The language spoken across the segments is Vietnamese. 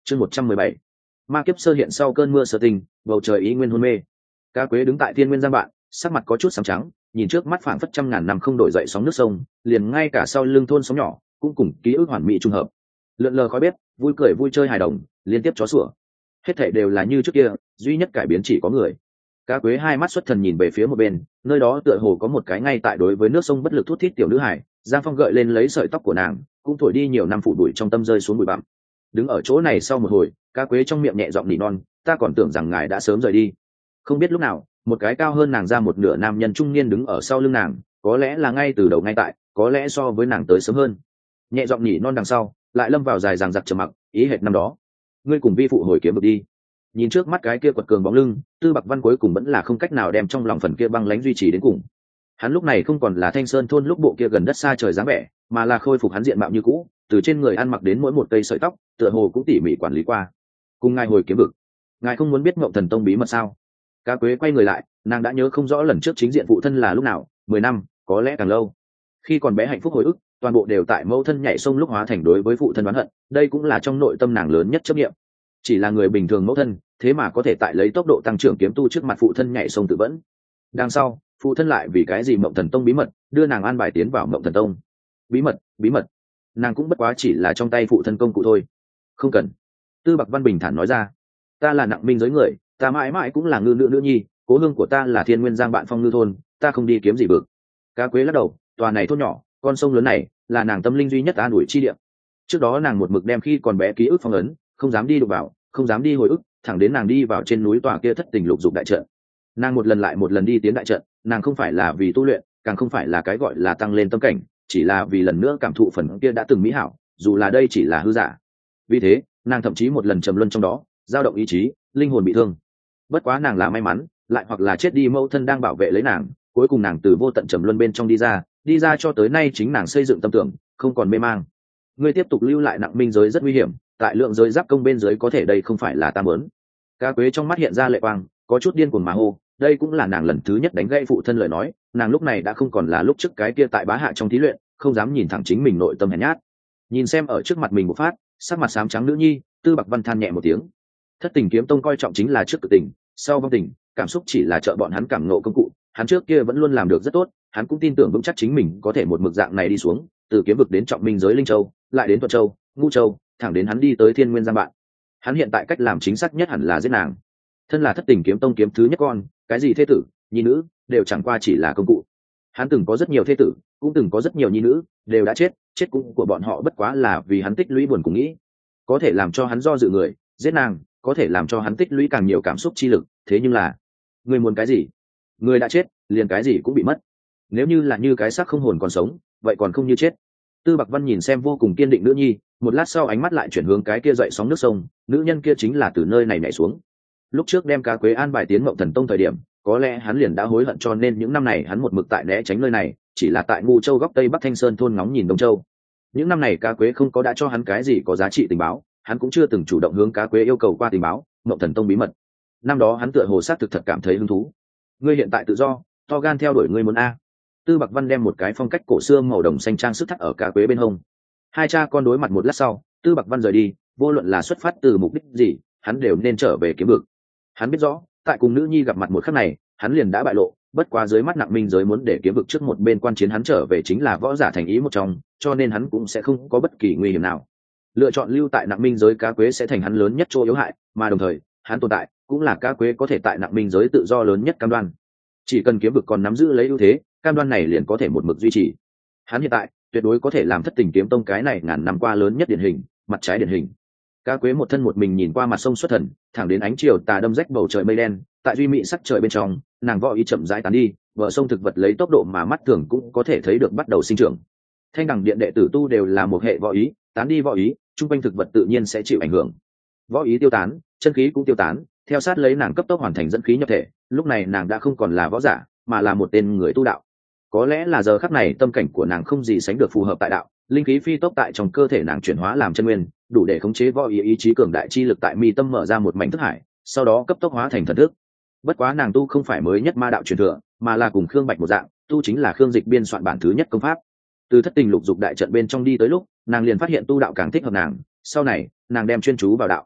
Chương 117. Ma kiếp sơ hiện sau cơn mưa sơ tình, bầu trời ý nguyên hôn mê. Cá Quế đứng tại Thiên Nguyên Giang bạn, sắc mặt có chút sám trắng, nhìn trước mắt phảng phất trăm ngàn năm không đổi dậy sóng nước sông, liền ngay cả sau lưng thôn sóng nhỏ cũng cùng ký ức hoàn mỹ trùng hợp. Lượn lờ khói bếp, vui cười vui chơi hài đồng, liên tiếp chó sủa. Hết thảy đều là như trước kia, duy nhất cải biến chỉ có người. Cá Quế hai mắt xuất thần nhìn về phía một bên, nơi đó tựa hồ có một cái ngay tại đối với nước sông bất lực thút thít tiểu nữ hải. Giang Phong gợi lên lấy sợi tóc của nàng, cũng thổi đi nhiều năm phủ bụi trong tâm rơi xuống bụi bặm. Đứng ở chỗ này sau một hồi, Cá Quế trong miệng nhẹ giọng nỉ non, ta còn tưởng rằng ngài đã sớm rời đi. Không biết lúc nào, một cái cao hơn nàng ra một nửa nam nhân trung niên đứng ở sau lưng nàng, có lẽ là ngay từ đầu ngay tại, có lẽ so với nàng tới sớm hơn. Nhẹ giọng nỉ non đằng sau, lại lâm vào dài dằng dặc trầm mặc, ý hệt năm đó. Ngươi cùng vi phụ hồi kiếm vực đi. Nhìn trước mắt cái kia quật cường bóng lưng, Tư Bạc Văn cuối cùng vẫn là không cách nào đem trong lòng phần kia băng lãnh duy trì đến cùng. Hắn lúc này không còn là Thanh Sơn thôn lúc bộ kia gần đất xa trời dáng vẻ, mà là khôi phục hắn diện mạo như cũ, từ trên người ăn mặc đến mỗi một cây sợi tóc, tựa hồ cũng tỉ mỉ quản lý qua. Cùng ngài hồi kiếm vực, ngài không muốn biết Ngộng Thần Tông bí mật sao? Cá Quế quay người lại, nàng đã nhớ không rõ lần trước chính diện phụ thân là lúc nào, 10 năm, có lẽ càng lâu. Khi còn bé hạnh phúc hồi ức, toàn bộ đều tại mẫu thân nhảy sông lúc hóa thành đối với phụ thân oán hận, đây cũng là trong nội tâm nàng lớn nhất chấp niệm. Chỉ là người bình thường mẫu thân, thế mà có thể tại lấy tốc độ tăng trưởng kiếm tu trước mặt phụ thân nhảy sông tự vẫn. Đằng sau, phụ thân lại vì cái gì Mộng Thần Tông bí mật, đưa nàng an bài tiến vào Mộng Thần Tông. Bí mật, nàng cũng bất quá chỉ là trong tay phụ thân công cụ thôi. Không cần. Tư Bạc Văn bình thản nói ra, ta là nặng minh giới người, ta mãi mãi cũng là ngư nữ nhi, cố hương của ta là Thiên Nguyên Giang bạn phong ngư thôn, ta không đi kiếm gì vực. Cá Quế lắc đầu, tòa này thôn nhỏ, con sông lớn này là nàng tâm linh duy nhất an ủi chi địa. Trước đó nàng một mực đem khi còn bé ký ức phong ấn, không dám đi đụng vào, không dám đi hồi ức, thẳng đến nàng đi vào trên núi tòa kia thất tình lục dục đại trận. Nàng một lần lại một lần đi tiến đại trận, nàng không phải là vì tu luyện, càng không phải là cái gọi là tăng lên tâm cảnh, chỉ là vì lần nữa cảm thụ phần kia đã từng mỹ hảo, dù là đây chỉ là hư giả. Vì thế, nàng thậm chí một lần trầm luân trong đó, dao động ý chí, linh hồn bị thương. Bất quá nàng là may mắn, lại hoặc là chết đi mẫu thân đang bảo vệ lấy nàng, cuối cùng nàng từ vô tận trầm luân bên trong đi ra cho tới nay chính nàng xây dựng tâm tưởng, không còn mê mang. Ngươi tiếp tục lưu lại nặng minh giới rất nguy hiểm, tại lượng giới giáp công bên dưới có thể đây không phải là ta muốn. Cá Quế trong mắt hiện ra lệ quang, có chút điên cuồng mà hô, đây cũng là nàng lần thứ nhất đánh gãy phụ thân lời nói, nàng lúc này đã không còn là lúc trước cái kia tại bá hạ trong thí luyện, không dám nhìn thẳng chính mình nội tâm hèn nhát. Nhìn xem ở trước mặt mình một phát, sắc mặt xám trắng nữ nhi, Tư Bạc Văn than nhẹ một tiếng. Thất Tình Kiếm Tông coi trọng chính là trước cực tình, sau vong tình, cảm xúc chỉ là trợ bọn hắn cảm ngộ công cụ, hắn trước kia vẫn luôn làm được rất tốt, hắn cũng tin tưởng vững chắc chính mình có thể một mực dạng này đi xuống, từ kiếm vực đến trọng minh giới linh châu, lại đến Thuận Châu, Ngũ Châu, thẳng đến hắn đi tới Thiên Nguyên Giang bạn. Hắn hiện tại cách làm chính xác nhất hẳn là giết nàng. Thân là Thất Tình Kiếm Tông kiếm thứ nhất con, cái gì thế tử, nhi nữ, đều chẳng qua chỉ là công cụ. Hắn từng có rất nhiều thế tử, cũng từng có rất nhiều nhi nữ, đều đã chết, chết cũng của bọn họ bất quá là vì hắn tích lũy buồn cùng nghĩ. Có thể làm cho hắn do dự người, giết nàng, có thể làm cho hắn tích lũy càng nhiều cảm xúc chi lực, thế nhưng là, người muốn cái gì? Người đã chết, liền cái gì cũng bị mất. Nếu như là như cái xác không hồn còn sống, vậy còn không như chết. Tư Bạc Văn nhìn xem vô cùng kiên định nữ nhi, một lát sau ánh mắt lại chuyển hướng cái kia dậy sóng nước sông, nữ nhân kia chính là từ nơi này nhảy xuống. Lúc trước đem Cá Quế an bài tiến Ngộng Thần Tông thời điểm, có lẽ hắn liền đã hối hận, cho nên những năm này hắn một mực tại né tránh nơi này, chỉ là tại Ngũ Châu góc Tây Bắc Thanh Sơn thôn ngóng nhìn Đông Châu. Những năm này Cá Quế không có đã cho hắn cái gì có giá trị tình báo, hắn cũng chưa từng chủ động hướng Cá Quế yêu cầu qua tình báo, Ngộng Thần Tông bí mật. Năm đó hắn tựa hồ sát thực thật cảm thấy hứng thú. Ngươi hiện tại tự do, to gan theo đuổi ngươi muốn a. Tư Bạc Văn đem một cái phong cách cổ xưa màu đồng xanh trang sức thắt ở Cá Quế bên hông. Hai cha con đối mặt một lát sau, Tư Bạc Văn rời đi, vô luận là xuất phát từ mục đích gì, hắn đều nên trở về kiếm vực. Hắn biết rõ, tại cùng nữ nhi gặp mặt một khắc này, hắn liền đã bại lộ, bất quá dưới mắt nặng minh giới muốn để kiếm vực trước một bên quan chiến hắn trở về chính là võ giả thành ý một trong, cho nên hắn cũng sẽ không có bất kỳ nguy hiểm nào. Lựa chọn lưu tại nặng minh giới Cá Quế sẽ thành hắn lớn nhất chỗ yếu hại, mà đồng thời, hắn tồn tại cũng là Cá Quế có thể tại nặng minh giới tự do lớn nhất cam đoan. Chỉ cần kiếm vực còn nắm giữ lấy ưu thế, cam đoan này liền có thể một mực duy trì. Hắn hiện tại tuyệt đối có thể làm Thất Tình Kiếm Tông cái này ngàn năm qua lớn nhất điển hình, mặt trái điển hình. Cá Quế một thân một mình nhìn qua mặt sông xuất thần, thẳng đến ánh chiều tà đâm rách bầu trời mây đen, tại duy mỹ sắc trời bên trong, nàng võ ý chậm rãi tán đi, bờ sông thực vật lấy tốc độ mà mắt thường cũng có thể thấy được bắt đầu sinh trưởng. Thanh Đằng Điện đệ tử tu đều là một hệ võ ý, tán đi võ ý, trung quanh thực vật tự nhiên sẽ chịu ảnh hưởng. Võ ý tiêu tán, chân khí cũng tiêu tán, theo sát lấy nàng cấp tốc hoàn thành dẫn khí nhập thể, lúc này nàng đã không còn là võ giả, mà là một tên người tu đạo. Có lẽ là giờ khắc này tâm cảnh của nàng không gì sánh được phù hợp tại đạo, linh khí phi tốc tại trong cơ thể nàng chuyển hóa làm chân nguyên, đủ để khống chế võ ý chí cường đại chi lực tại mi tâm mở ra một mảnh thức hải, sau đó cấp tốc hóa thành thần thức. Bất quá nàng tu không phải mới nhất ma đạo truyền thừa, mà là cùng Khương Bạch một dạng, tu chính là Khương Dịch biên soạn bản thứ nhất công pháp. Từ Thất Tình Lục Dục đại trận bên trong đi tới lúc, nàng liền phát hiện tu đạo càng thích hợp nàng, sau này, nàng đem chuyên chú vào đạo,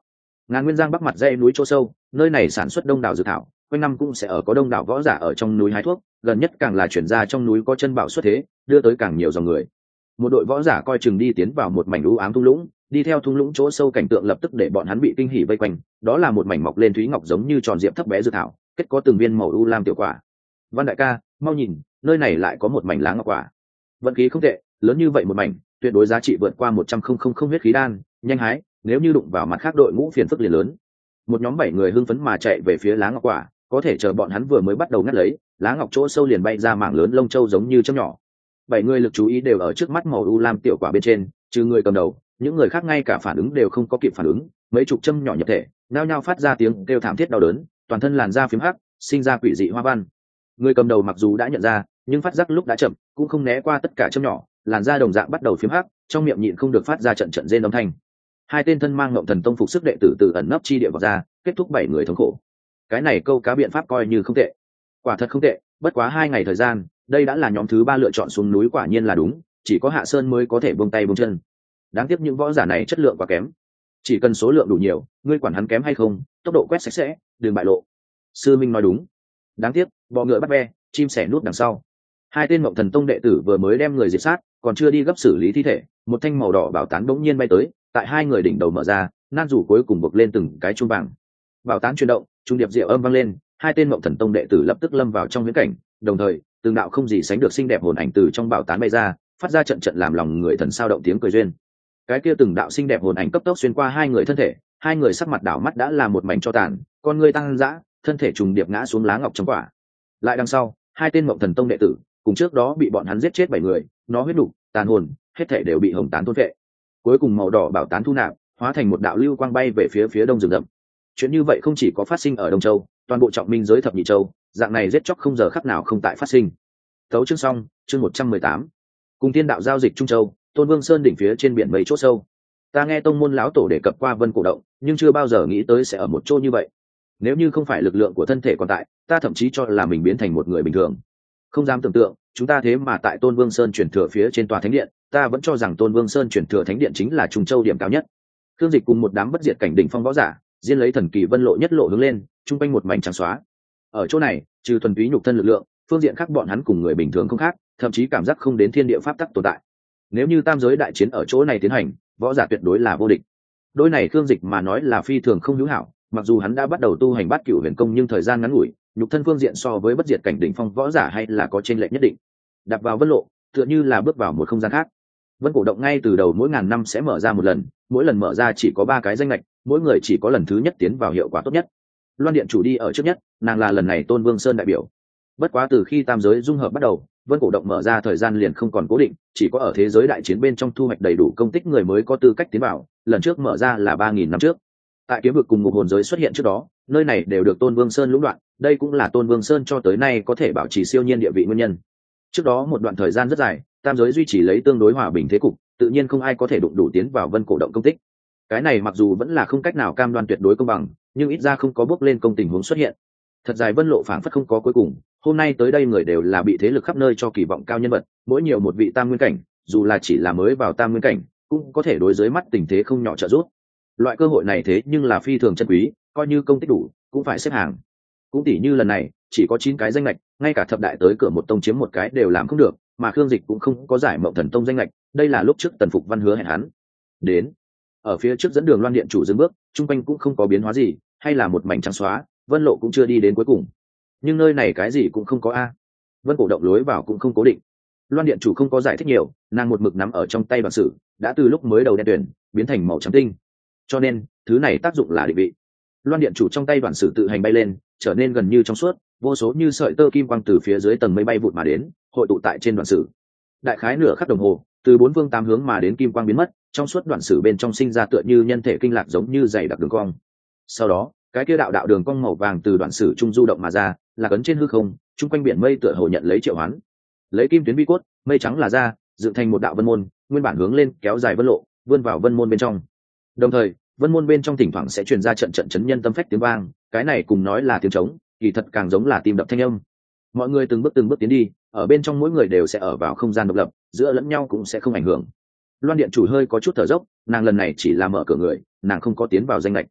Ngàn Nguyên Giang bắc mặt dãy núi chỗ sâu, nơi này sản xuất đông đảo dược thảo, quanh năm cũng sẽ ở có đông đảo võ giả ở trong núi hái thuốc, gần nhất càng là chuyển ra trong núi có chân bảo xuất thế, đưa tới càng nhiều dòng người. Một đội võ giả coi chừng đi tiến vào một mảnh u ám thung lũng, đi theo thung lũng chỗ sâu cảnh tượng lập tức để bọn hắn bị kinh hỉ vây quanh, đó là một mảnh mọc lên thúy ngọc giống như tròn diệp thấp bé dược thảo, kết có từng viên màu u lam tiểu quả. Văn đại ca, mau nhìn, nơi này lại có một mảnh lá ngọc quả. Vận khí không tệ, lớn như vậy một mảnh, tuyệt đối giá trị vượt qua 100,000 huyết khí đan, nhanh hái, nếu như đụng vào mặt khác đội ngũ phiền phức liền lớn. Một nhóm 7 người hưng phấn mà chạy về phía lá ngọc quả, có thể chờ bọn hắn vừa mới bắt đầu ngắt lấy, lá ngọc chỗ sâu liền bay ra mảng lớn lông châu giống như châm nhỏ. 7 người lực chú ý đều ở trước mắt màu u lam tiểu quả bên trên, trừ người cầm đầu, những người khác ngay cả phản ứng đều không có kịp phản ứng, mấy chục châm nhỏ nhập thể, nao nhao phát ra tiếng kêu thảm thiết đau đớn, toàn thân làn da phím hắc, sinh ra quỷ dị hoa văn. Người cầm đầu mặc dù đã nhận ra, nhưng phát giác lúc đã chậm, cũng không né qua tất cả châm nhỏ, làn da đồng dạng bắt đầu phím hắc, trong miệng nhịn không được phát ra trận trận rên âm thanh. Hai tên thân mang Ngộng Thần Tông phục sức đệ tử từ ẩn nấp chi địa vào ra, kết thúc 7 người thống khổ. Cái này câu cá biện pháp coi như không tệ, quả thật không tệ, bất quá 2 ngày thời gian, đây đã là nhóm thứ 3 lựa chọn xuống núi, quả nhiên là đúng, chỉ có Hạ Sơn mới có thể buông tay buông chân. Đáng tiếc những võ giả này chất lượng quá kém, chỉ cần số lượng đủ nhiều, ngươi quản hắn kém hay không, tốc độ quét sạch sẽ, đừng bại lộ. Sư Minh nói đúng. Đáng tiếc, bọ ngựa bắt ve, chim sẻ núp đằng sau. Hai tên Ngộng Thần Tông đệ tử vừa mới đem người diệt sát, còn chưa đi gấp xử lý thi thể, một thanh màu đỏ bảo tán bỗng nhiên bay tới, tại hai người đỉnh đầu mở ra, nan rủ cuối cùng buộc lên từng cái chuông vàng. Bảo tán chuyển động, trung điệp diệu âm vang lên, hai tên Ngộng Thần Tông đệ tử lập tức lâm vào trong huyễn cảnh, đồng thời, từng đạo không gì sánh được xinh đẹp hồn ảnh từ trong bảo tán bay ra, phát ra trận trận làm lòng người thần sao động tiếng cười duyên. Cái kia từng đạo xinh đẹp hồn ảnh cấp tốc xuyên qua hai người thân thể, hai người sắc mặt đảo mắt đã là một mảnh cho tàn, con người tăng dã, thân thể trùng điệp ngã xuống lá ngọc trong quả. Lại đằng sau, hai tên Ngộng Thần Tông đệ tử, cùng trước đó bị bọn hắn giết chết 7 người, nó huyết đủ, tàn hồn, hết thể đều bị hồng tán thôn phệ. Cuối cùng màu đỏ bảo tán thu nạp, hóa thành một đạo lưu quang bay về phía đông rừng rậm. Chuyện như vậy không chỉ có phát sinh ở Đông Châu, toàn bộ trọng minh giới thập nhị châu, dạng này giết chóc không giờ khắc nào không tại phát sinh. Tấu chương xong, chương 118. Cùng tiên đạo giao dịch Trung Châu, Tôn Vương Sơn đỉnh phía trên biển mây chỗ sâu. Ta nghe tông môn lão tổ đề cập qua Vân Cổ Động, nhưng chưa bao giờ nghĩ tới sẽ ở một chỗ như vậy. Nếu như không phải lực lượng của thân thể còn tại, ta thậm chí cho là mình biến thành một người bình thường. Không dám tưởng tượng, chúng ta thế mà tại Tôn Vương Sơn chuyển thừa phía trên tòa thánh điện, ta vẫn cho rằng Tôn Vương Sơn chuyển thừa thánh điện chính là Trung Châu điểm cao nhất. Khương Dịch cùng một đám bất diệt cảnh đỉnh phong võ giả, riêng lấy thần kỳ vân lộ nhất lộ hướng lên, trung quanh một mảnh trắng xóa. Ở chỗ này, trừ thuần túy nhục thân lực lượng, phương diện khác bọn hắn cùng người bình thường không khác, thậm chí cảm giác không đến thiên địa pháp tắc tồn tại. Nếu như tam giới đại chiến ở chỗ này tiến hành, võ giả tuyệt đối là vô địch. Đôi này Khương Dịch mà nói là phi thường không hữu hảo, mặc dù hắn đã bắt đầu tu hành Bát Cửu Huyền Công nhưng thời gian ngắn ngủi, nhục thân phương diện so với bất diệt cảnh đỉnh phong võ giả hay là có chênh lệch nhất định. Đạp vào vân lộ, tựa như là bước vào một không gian khác. Vân Cổ Động ngay từ đầu mỗi ngàn năm sẽ mở ra một lần, mỗi lần mở ra chỉ có 3 cái danh lệch, mỗi người chỉ có lần thứ nhất tiến vào hiệu quả tốt nhất. Loan Điện chủ đi ở trước nhất, nàng là lần này Tôn Vương Sơn đại biểu. Bất quá từ khi tam giới dung hợp bắt đầu, Vân Cổ Động mở ra thời gian liền không còn cố định, chỉ có ở thế giới đại chiến bên trong thu hoạch đầy đủ công tích người mới có tư cách tiến vào, lần trước mở ra là 3000 năm trước. Tại kiếm vực cùng ngục hồn giới xuất hiện trước đó, nơi này đều được Tôn Vương Sơn lũng đoạn, đây cũng là Tôn Vương Sơn cho tới nay có thể bảo trì siêu nhiên địa vị nguyên nhân. Trước đó một đoạn thời gian rất dài, tam giới duy trì lấy tương đối hòa bình thế cục, tự nhiên không ai có thể đụng đủ tiến vào Vân Cổ Động công tích. Cái này mặc dù vẫn là không cách nào cam đoan tuyệt đối công bằng, nhưng ít ra không có bước lên công tình huống xuất hiện. Thật dài vân lộ phảng phất không có cuối cùng, hôm nay tới đây người đều là bị thế lực khắp nơi cho kỳ vọng cao nhân vật, mỗi nhiều một vị tam nguyên cảnh, dù là chỉ là mới vào tam nguyên cảnh, cũng có thể đối dưới mắt tình thế không nhỏ trợ giúp. Loại cơ hội này thế nhưng là phi thường chân quý, coi như công tích đủ, cũng phải xếp hàng. Cũng tỷ như lần này, chỉ có 9 cái danh lệch, ngay cả thập đại tới cửa một tông chiếm một cái đều làm không được, mà Khương Dịch cũng không có giải Mộng Thần Tông danh lệch, đây là lúc trước Tần Phục Văn hứa hẹn hắn. Đến, ở phía trước dẫn đường Loan Điện chủ dừng bước, trung quanh cũng không có biến hóa gì, hay là một mảnh trắng xóa, vân lộ cũng chưa đi đến cuối cùng. Nhưng nơi này cái gì cũng không có a. Vân Cổ Động lối vào cũng không cố định. Loan Điện chủ không có giải thích nhiều, nàng một mực nắm ở trong tay bản sử, đã từ lúc mới đầu đen tuyền biến thành màu trắng tinh. Cho nên, thứ này tác dụng là định vị. Loan Điện chủ trong tay bản sử tự hành bay lên, trở nên gần như trong suốt, vô số như sợi tơ kim quang từ phía dưới tầng mây bay vụt mà đến, hội tụ tại trên đoạn sử. Đại khái nửa khắc đồng hồ, từ 4 phương 8 hướng mà đến kim quang biến mất, trong suốt đoạn sử bên trong sinh ra tựa như nhân thể kinh lạc giống như dày đặc đường cong. Sau đó, cái kia đạo đạo đường cong màu vàng từ đoạn sử trung du động mà ra, là cấn trên hư không, trung quanh biển mây tựa hồ nhận lấy triệu hoán. Lấy kim tuyến vi cốt, mây trắng là ra, dựng thành một đạo vân môn, nguyên bản hướng lên, kéo dài vân lộ, vươn vào vân môn bên trong. Đồng thời, vân môn bên trong thỉnh thoảng sẽ truyền ra trận trận chấn nhân tâm phách tiếng vang, cái này cùng nói là tiếng trống, kỳ thật càng giống là tim đập thanh âm. Mọi người từng bước tiến đi, ở bên trong mỗi người đều sẽ ở vào không gian độc lập, giữa lẫn nhau cũng sẽ không ảnh hưởng. Loan Điện chủ hơi có chút thở dốc, nàng lần này chỉ là mở cửa người, nàng không có tiến vào danh lệch.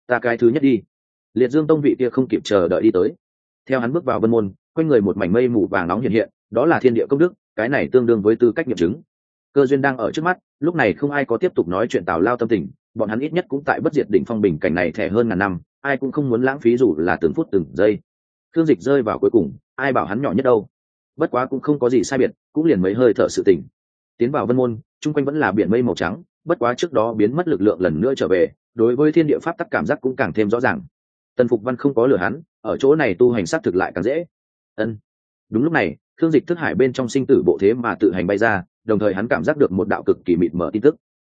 Ta cái thứ nhất đi. Liệt Dương Tông vị kia không kịp chờ đợi đi tới. Theo hắn bước vào vân môn, quanh người một mảnh mây mù vàng nóng hiện hiện, đó là thiên địa công đức, cái này tương đương với tư cách nghiệm chứng. Cơ duyên đang ở trước mắt, lúc này không ai có tiếp tục nói chuyện tào lao tâm tình, bọn hắn ít nhất cũng tại bất diệt đỉnh phong bình cảnh này thẻ hơn ngàn năm, ai cũng không muốn lãng phí dù là từng phút từng giây. Thương Dịch rơi vào cuối cùng, ai bảo hắn nhỏ nhất đâu. Bất quá cũng không có gì sai biệt, cũng liền mấy hơi thở sự tình. Tiến vào vân môn, chung quanh vẫn là biển mây màu trắng, bất quá trước đó biến mất lực lượng lần nữa trở về, đối với thiên địa pháp tắc cảm giác cũng càng thêm rõ ràng. Tần Phục Văn không có lừa hắn, ở chỗ này tu hành sát thực lại càng dễ. Ân. Đúng lúc này, Thương Dịch thức hải bên trong sinh tử bộ thế mà tự hành bay ra, đồng thời hắn cảm giác được một đạo cực kỳ mịt mờ tin tức.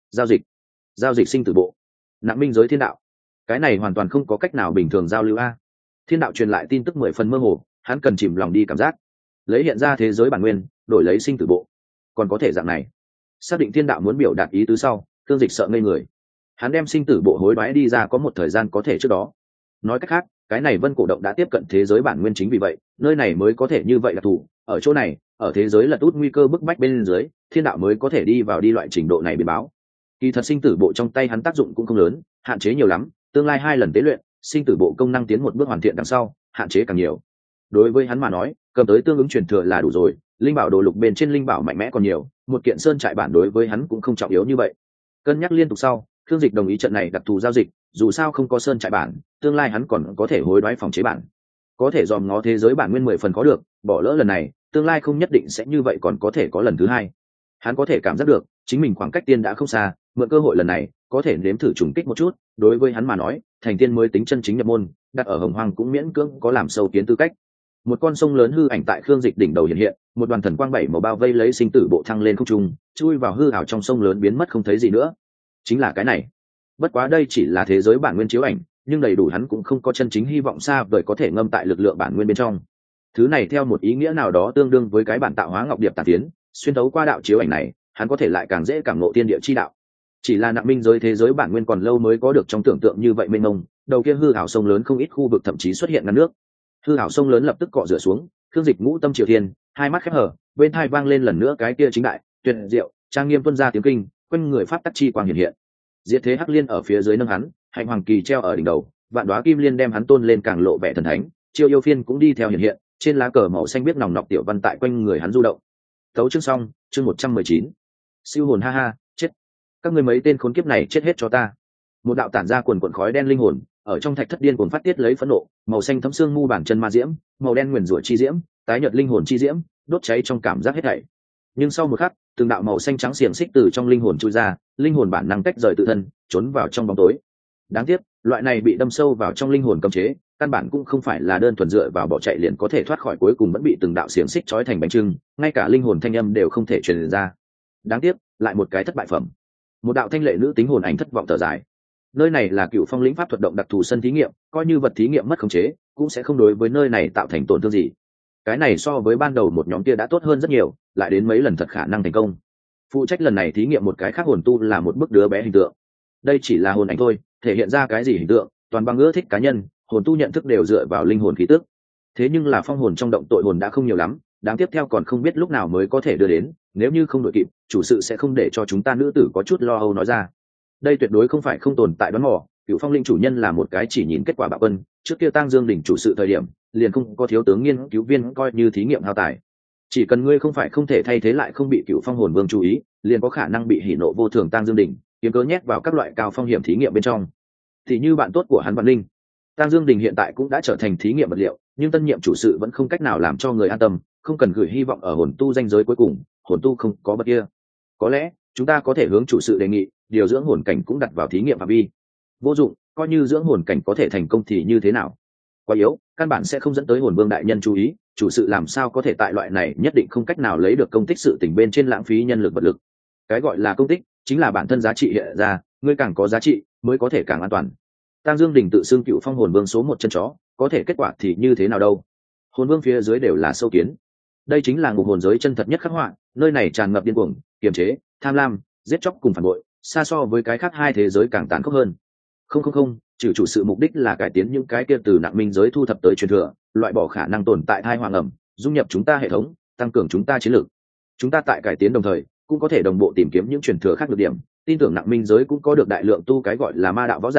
Giao dịch sinh tử bộ, Nặng Minh giới thiên đạo. Cái này hoàn toàn không có cách nào bình thường giao lưu a. Thiên đạo truyền lại tin tức 10 phần mơ hồ, hắn cần chìm lòng đi cảm giác. Lấy hiện ra thế giới bản nguyên, đổi lấy sinh tử bộ. Còn có thể dạng này. Xác định thiên đạo muốn biểu đạt ý tứ sau, Thương Dịch sợ ngây người. Hắn đem sinh tử bộ hối đoái đi ra có một thời gian có thể trước đó. Nói cách khác, cái này Vân Cổ Động đã tiếp cận thế giới bản nguyên, chính vì vậy nơi này mới có thể như vậy là thủ. Ở chỗ này, ở thế giới lật út nguy cơ bức bách bên dưới, thiên đạo mới có thể đi vào đi loại trình độ này biến báo. Kỳ thật sinh tử bộ trong tay hắn tác dụng cũng không lớn, hạn chế nhiều lắm, tương lai 2 lần tế luyện, sinh tử bộ công năng tiến một bước hoàn thiện đằng sau, hạn chế càng nhiều. Đối với hắn mà nói, cầm tới tương ứng truyền thừa là đủ rồi, linh bảo đồ lục bên trên linh bảo mạnh mẽ còn nhiều, một kiện sơn trại bản đối với hắn cũng không trọng yếu như vậy. Cân nhắc liên tục sau, Thương Dịch đồng ý trận này đặc thù giao dịch, dù sao không có sơn trại bản, tương lai hắn còn có thể hối đoái phòng chế bản. Có thể dòm ngó thế giới bản nguyên 10 phần có được, bỏ lỡ lần này, tương lai không nhất định sẽ như vậy, còn có thể có lần thứ 2. Hắn có thể cảm giác được, chính mình khoảng cách tiên đã không xa, mượn cơ hội lần này, có thể nếm thử trùng kích một chút, đối với hắn mà nói, thành tiên mới tính chân chính nhập môn, đặt ở Hồng Hoang cũng miễn cưỡng có làm sâu kiến tư cách. Một con sông lớn hư ảnh tại Khương Dịch đỉnh đầu hiện hiện, một đoàn thần quang 7 màu bao vây lấy sinh tử bộ thăng lên không trung, chui vào hư ảo trong sông lớn biến mất không thấy gì nữa. Chính là cái này. Bất quá đây chỉ là thế giới bản nguyên chiếu ảnh, nhưng đầy đủ hắn cũng không có chân chính hy vọng xa vời có thể ngâm tại lực lượng bản nguyên bên trong. Thứ này theo một ý nghĩa nào đó tương đương với cái bản tạo hóa ngọc điệp tản tiến, xuyên thấu qua đạo chiếu ảnh này, hắn có thể lại càng dễ cảm ngộ tiên địa chi đạo. Chỉ là Nặng Minh giới thế giới bản nguyên còn lâu mới có được trong tưởng tượng như vậy mênh mông, đầu kia hư ảo sông lớn không ít khu vực thậm chí xuất hiện ngăn nước. Hư ảo sông lớn lập tức cọ rửa xuống, Thương Dịch ngũ tâm triều thiên, hai mắt khép hở, bên tai vang lên lần nữa cái kia chính đại, tuyệt diệu, trang nghiêm tuôn ra tiếng kinh, quanh người pháp tắc chi quang hiện hiện. Diệt thế hắc liên ở phía dưới nâng hắn, hạnh hoàng kỳ treo ở đỉnh đầu, vạn đóa kim liên đem hắn tôn lên càng lộ vẻ thần thánh, chiêu yêu phiên cũng đi theo hiện hiện, trên lá cờ màu xanh biếc nòng nọc tiểu văn tại quanh người hắn du động. Tấu chương xong, chương 119. Siêu hồn ha ha, chết. Các ngươi mấy tên khốn kiếp này chết hết cho ta. Một đạo tản ra quần quần khói đen linh hồn, ở trong thạch thất điên cuồng phát tiết lấy phẫn nộ, màu xanh thấm xương mu bản chân ma diễm, màu đen nguyền rủa chi diễm, tái nhợt linh hồn chi diễm, đốt cháy trong cảm giác hết thảy. Nhưng sau một khắc, từng đạo màu xanh trắng xiềng xích từ trong linh hồn chui ra, linh hồn bản năng tách rời tự thân, trốn vào trong bóng tối. Đáng tiếc, loại này bị đâm sâu vào trong linh hồn cấm chế, căn bản cũng không phải là đơn thuần dựa vào bỏ chạy liền có thể thoát khỏi, cuối cùng vẫn bị từng đạo xiềng xích trói thành bánh trưng, ngay cả linh hồn thanh âm đều không thể truyền ra. Đáng tiếc, lại một cái thất bại phẩm. Một đạo thanh lệ nữ tính hồn ảnh thất vọng thở dài. Nơi này là Cựu Phong lĩnh pháp thuật động đặc thù sân thí nghiệm, coi như vật thí nghiệm mất khống chế, cũng sẽ không đối với nơi này tạo thành tổn thương gì. Cái này so với ban đầu một nhóm kia đã tốt hơn rất nhiều, lại đến mấy lần thật khả năng thành công. Phụ trách lần này thí nghiệm một cái khác hồn tu là một bức đứa bé hình tượng. Đây chỉ là hồn ảnh thôi, thể hiện ra cái gì hình tượng, toàn bằng ưa thích cá nhân, hồn tu nhận thức đều dựa vào linh hồn khí tức. Thế nhưng là phong hồn trong động tội hồn đã không nhiều lắm, đáng tiếp theo còn không biết lúc nào mới có thể đưa đến, nếu như không đội kịp, chủ sự sẽ không để cho chúng ta nữ tử có chút lo âu nói ra. Đây tuyệt đối không phải không tồn tại đoán mò, Cựu Phong linh chủ nhân là một cái chỉ nhìn kết quả bạo quân, trước kia Tang Dương đỉnh chủ sự thời điểm, liền không có thiếu tướng nghiên cứu viên coi như thí nghiệm hao tài. Chỉ cần ngươi không phải không thể thay thế lại không bị Cựu Phong hồn vương chú ý, liền có khả năng bị hỉ nộ vô thường Tang Dương đỉnh kiếm cớ nhét vào các loại cao phong hiểm thí nghiệm bên trong. Thì như bạn tốt của hắn Văn Linh, Tang Dương đỉnh hiện tại cũng đã trở thành thí nghiệm vật liệu, nhưng tân nhiệm chủ sự vẫn không cách nào làm cho người an tâm, không cần gửi hy vọng ở hồn tu danh giới cuối cùng, hồn tu không có bất kia. Có lẽ chúng ta có thể hướng chủ sự đề nghị, điều dưỡng hồn cảnh cũng đặt vào thí nghiệm phạm vi. Vô dụng, coi như dưỡng hồn cảnh có thể thành công thì như thế nào? Quá yếu, căn bản sẽ không dẫn tới hồn vương đại nhân chú ý, chủ sự làm sao có thể tại loại này nhất định không cách nào lấy được công tích sự tình bên trên lãng phí nhân lực vật lực. Cái gọi là công tích chính là bản thân giá trị hiện ra, ngươi càng có giá trị mới có thể càng an toàn. Tang Dương Đình tự xưng Cựu Phong hồn vương số 1 chân chó, có thể kết quả thì như thế nào đâu? Hồn vương phía dưới đều là sâu kiến. Đây chính là ngục hồn giới chân thật nhất khắc họa, nơi này tràn ngập điên cuồng, kiềm chế, tham lam, giết chóc cùng phản bội, xa so với cái khác hai thế giới càng tàn khốc hơn. Không, trừ chủ sự mục đích là cải tiến những cái kia từ Nặng Minh giới thu thập tới truyền thừa, loại bỏ khả năng tồn tại thai hoàng ẩm, dung nhập chúng ta hệ thống, tăng cường chúng ta chiến lược. Chúng ta tại cải tiến đồng thời cũng có thể đồng bộ tìm kiếm những truyền thừa khác được điểm, tin tưởng Nặng Minh giới cũng có được đại lượng tu cái gọi là ma đạo võ giả,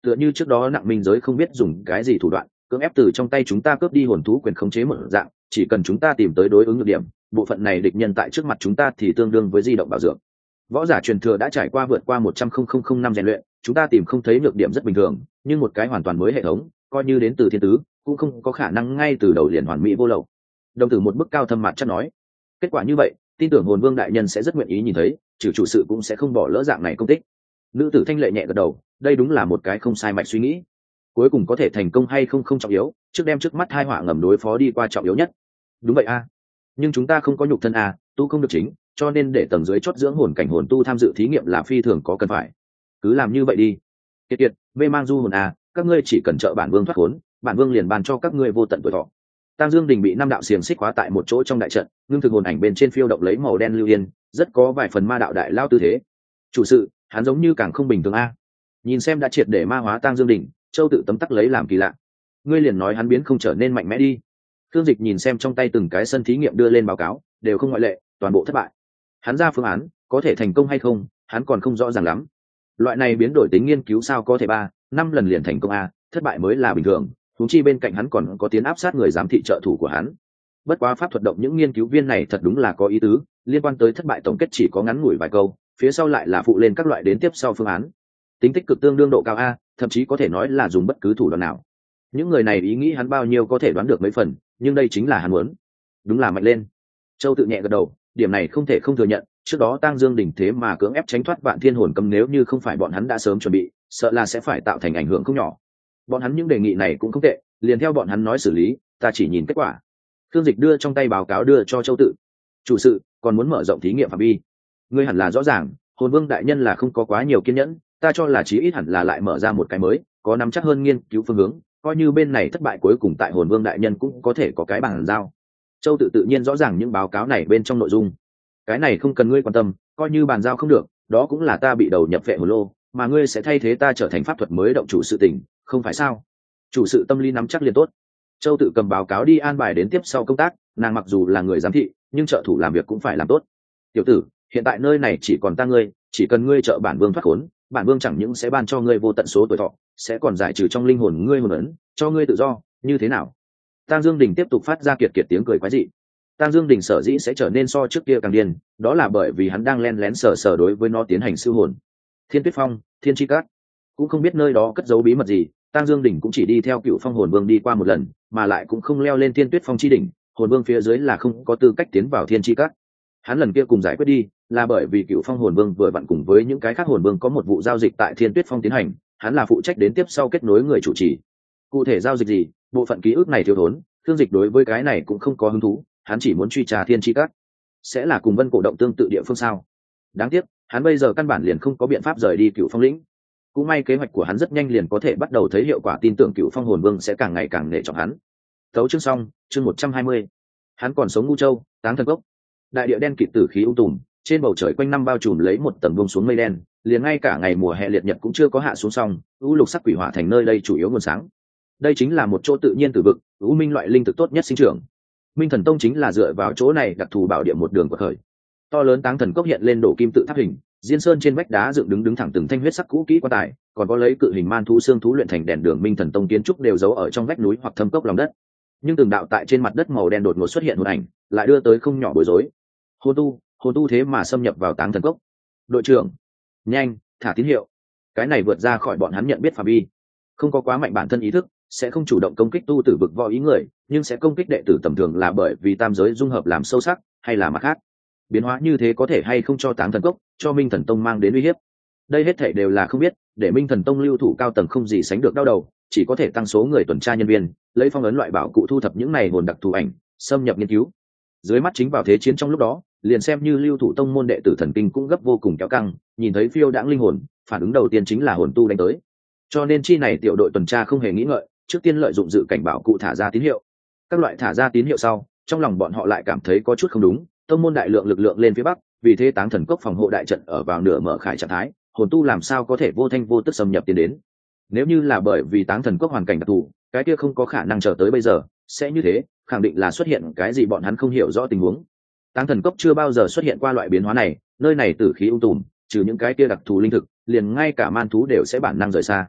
tựa như trước đó nặng minh giới không biết dùng cái gì thủ đoạn cưỡng ép từ trong tay chúng ta cướp đi hồn thú quyền khống chế một dạng, chỉ cần chúng ta tìm tới đối ứng nhược điểm, bộ phận này địch nhân tại trước mặt chúng ta thì tương đương với di động bảo dưỡng. Võ giả truyền thừa đã trải qua vượt qua 100,000 năm rèn luyện, chúng ta tìm không thấy nhược điểm rất bình thường, nhưng một cái hoàn toàn mới hệ thống, coi như đến từ thiên tứ, cũng không có khả năng ngay từ đầu liền hoàn mỹ vô lậu. Đồng tử một bức cao thâm mặt chắc nói, kết quả như vậy, tin tưởng hồn vương đại nhân sẽ rất nguyện ý nhìn thấy, trừ chủ sự cũng sẽ không bỏ lỡ dạng này công tích. Nữ tử thanh lệ nhẹ gật đầu, đây đúng là một cái không sai mạch suy nghĩ. Cuối cùng có thể thành công hay không không trọng yếu, trước đem trước mắt hai họa ngầm đối phó đi qua trọng yếu nhất. Đúng vậy a, nhưng chúng ta không có nhục thân a, tu không được chính, cho nên để tầng dưới chót dưỡng hồn cảnh hồn tu tham dự thí nghiệm là phi thường có cần phải. Cứ làm như vậy đi. Kiệt kiệt, vê mang du hồn a, các ngươi chỉ cần trợ bản vương thoát khốn, bản vương liền ban cho các ngươi vô tận tuổi thọ. Tang Dương Đình bị năm đạo xiềng xích khóa tại một chỗ trong đại trận, ngưng thực hồn ảnh bên trên phiêu động lấy màu đen lưu yên, rất có vài phần ma đạo đại lao tư thế. Chủ sự, hắn giống như càng không bình thường a. Nhìn xem đã triệt để ma hóa Tang Dương Đình, Châu tự tấm tắc lấy làm kỳ lạ. Ngươi liền nói hắn biến không trở nên mạnh mẽ đi. Thương Dịch nhìn xem trong tay từng cái sân thí nghiệm đưa lên báo cáo, đều không ngoại lệ, toàn bộ thất bại. Hắn ra phương án, có thể thành công hay không, hắn còn không rõ ràng lắm. Loại này biến đổi tính nghiên cứu sao có thể 3, 5 lần liền thành công a, thất bại mới là bình thường. Huống chi bên cạnh hắn còn có tiến áp sát người giám thị trợ thủ của hắn. Bất quá pháp thuật động những nghiên cứu viên này thật đúng là có ý tứ, liên quan tới thất bại tổng kết chỉ có ngắn ngủi vài câu, phía sau lại là phụ lên các loại đến tiếp sau phương án. Tính tích cực tương đương độ cao a, thậm chí có thể nói là dùng bất cứ thủ đoạn nào. Những người này ý nghĩ hắn bao nhiêu có thể đoán được mấy phần, nhưng đây chính là hắn muốn. Đúng là mạnh lên. Châu tự nhẹ gật đầu, điểm này không thể không thừa nhận, trước đó Tang Dương Đình thế mà cưỡng ép tránh thoát Vạn Thiên Hồn Cấm, nếu như không phải bọn hắn đã sớm chuẩn bị, sợ là sẽ phải tạo thành ảnh hưởng không nhỏ. Bọn hắn những đề nghị này cũng không tệ, liền theo bọn hắn nói xử lý, ta chỉ nhìn kết quả. Thương Dịch đưa trong tay báo cáo đưa cho Châu tự. Chủ sự, còn muốn mở rộng thí nghiệm phạm vi. Ngươi hẳn là rõ ràng, Hồn Vương đại nhân là không có quá nhiều kiên nhẫn, ta cho là chí ít hẳn là lại mở ra một cái mới, có nắm chắc hơn nghiên cứu phương hướng, coi như bên này thất bại cuối cùng tại Hồn Vương đại nhân cũng có thể có cái bàn giao. Châu tự nhiên rõ ràng những báo cáo này bên trong nội dung. Cái này không cần ngươi quan tâm, coi như bàn giao không được, đó cũng là ta bị đầu nhập vệ hồn lô, mà ngươi sẽ thay thế ta trở thành pháp thuật mới động chủ sự tình, không phải sao? Chủ sự tâm lý nắm chắc liền tốt. Châu tự cầm báo cáo đi an bài đến tiếp sau công tác, nàng mặc dù là người giám thị, nhưng trợ thủ làm việc cũng phải làm tốt. Tiểu tử, hiện tại nơi này chỉ còn ta ngươi, chỉ cần ngươi trợ bản vương thoát khốn, bản vương chẳng những sẽ ban cho ngươi vô tận số tuổi thọ, sẽ còn giải trừ trong linh hồn ngươi hồn ấn, cho ngươi tự do, như thế nào? Tang Dương Đình tiếp tục phát ra kiệt kiệt tiếng cười quái dị. Tang Dương Đình sở dĩ sẽ trở nên so trước kia càng điên, đó là bởi vì hắn đang len lén sờ đối với nó tiến hành siêu hồn. Thiên Tuyết Phong, Thiên Chi Cát, cũng không biết nơi đó cất giấu bí mật gì, Tang Dương Đình cũng chỉ đi theo Cựu Phong Hồn Vương đi qua một lần, mà lại cũng không leo lên Thiên Tuyết Phong chi đỉnh, Hồn Vương phía dưới là không có tư cách tiến vào Thiên Chi Cát. Hắn lần kia cùng giải quyết đi, là bởi vì Cựu Phong Hồn Vương vừa vặn cùng với những cái khác hồn vương có một vụ giao dịch tại Thiên Tuyết Phong tiến hành, hắn là phụ trách đến tiếp sau kết nối người chủ trì. Cụ thể giao dịch gì, bộ phận ký ức này thiếu thốn, Thương Dịch đối với cái này cũng không có hứng thú, hắn chỉ muốn truy tra Thiên Chi Cát. Sẽ là cùng Vân Cổ động tương tự địa phương sao? Đáng tiếc, hắn bây giờ căn bản liền không có biện pháp rời đi Cựu Phong lĩnh. Cũng may kế hoạch của hắn rất nhanh liền có thể bắt đầu thấy hiệu quả, tin tưởng Cựu Phong Hồn Vương sẽ càng ngày càng nể trọng hắn. Tấu chương xong, chương 120. Hắn còn sống Ngu Châu, Táng Thần Cốc. Đại địa đen kịt tử khí u tùm, trên bầu trời quanh năm bao trùm lấy một tầng buông xuống mây đen, liền ngay cả ngày mùa hè liệt nhật cũng chưa có hạ xuống xong, u lục sắc quỷ hỏa thành nơi đây chủ yếu nguồn sáng. Đây chính là một chỗ tự nhiên tử vực, u minh loại linh thực tốt nhất sinh trưởng. Minh Thần Tông chính là dựa vào chỗ này đặc thù bảo địa một đường của khởi. To lớn Táng Thần Cốc hiện lên đổ kim tự tháp hình, diên sơn trên vách đá dựng đứng thẳng từng thanh huyết sắc cũ kỹ quan tài, còn có lấy cự hình man thú xương thú luyện thành đèn đường Minh Thần Tông kiến trúc đều giấu ở trong vách núi hoặc thâm cốc lòng đất. Nhưng từng đạo tại trên mặt đất màu đen đột ngột xuất hiện hồn ảnh, lại đưa tới không nhỏ bối rối. Hồn tu thế mà xâm nhập vào Táng Thần Cốc. Đội trưởng, nhanh, thả tín hiệu. Cái này vượt ra khỏi bọn hắn nhận biết phạm vi. Không có quá mạnh bản thân ý thức, sẽ không chủ động công kích tu tử vực võ ý người, nhưng sẽ công kích đệ tử tầm thường là bởi vì tam giới dung hợp làm sâu sắc, hay là mặt khác. Biến hóa như thế có thể hay không cho Táng Thần Cốc, cho Minh Thần Tông mang đến uy hiếp. Đây hết thảy đều là không biết, để Minh Thần Tông lưu thủ cao tầng không gì sánh được đau đầu, chỉ có thể tăng số người tuần tra nhân viên, lấy phong ấn loại bảo cụ thu thập những này hồn đặc thù ảnh, xâm nhập nghiên cứu. Dưới mắt chính vào thế chiến trong lúc đó, liền xem như lưu thủ tông môn đệ tử thần kinh cũng gấp vô cùng kéo căng, nhìn thấy phiêu đãng linh hồn, phản ứng đầu tiên chính là hồn tu đánh tới. Cho nên chi này tiểu đội tuần tra không hề nghĩ ngợi, trước tiên lợi dụng dự cảnh bảo cụ thả ra tín hiệu. Các loại thả ra tín hiệu sau, trong lòng bọn họ lại cảm thấy có chút không đúng, tông môn đại lượng lực lượng lên phía bắc, vì thế Táng Thần Cốc phòng hộ đại trận ở vào nửa mở khải trạng thái, hồn tu làm sao có thể vô thanh vô tức xâm nhập tiến đến. Nếu như là bởi vì Táng Thần Cốc hoàn cảnh đặc thù, cái kia không có khả năng chờ tới bây giờ, sẽ như thế, khẳng định là xuất hiện cái gì bọn hắn không hiểu rõ tình huống. Táng Thần Cốc chưa bao giờ xuất hiện qua loại biến hóa này, nơi này tử khí u tùm, trừ những cái kia đặc thù linh thực, liền ngay cả man thú đều sẽ bản năng rời xa.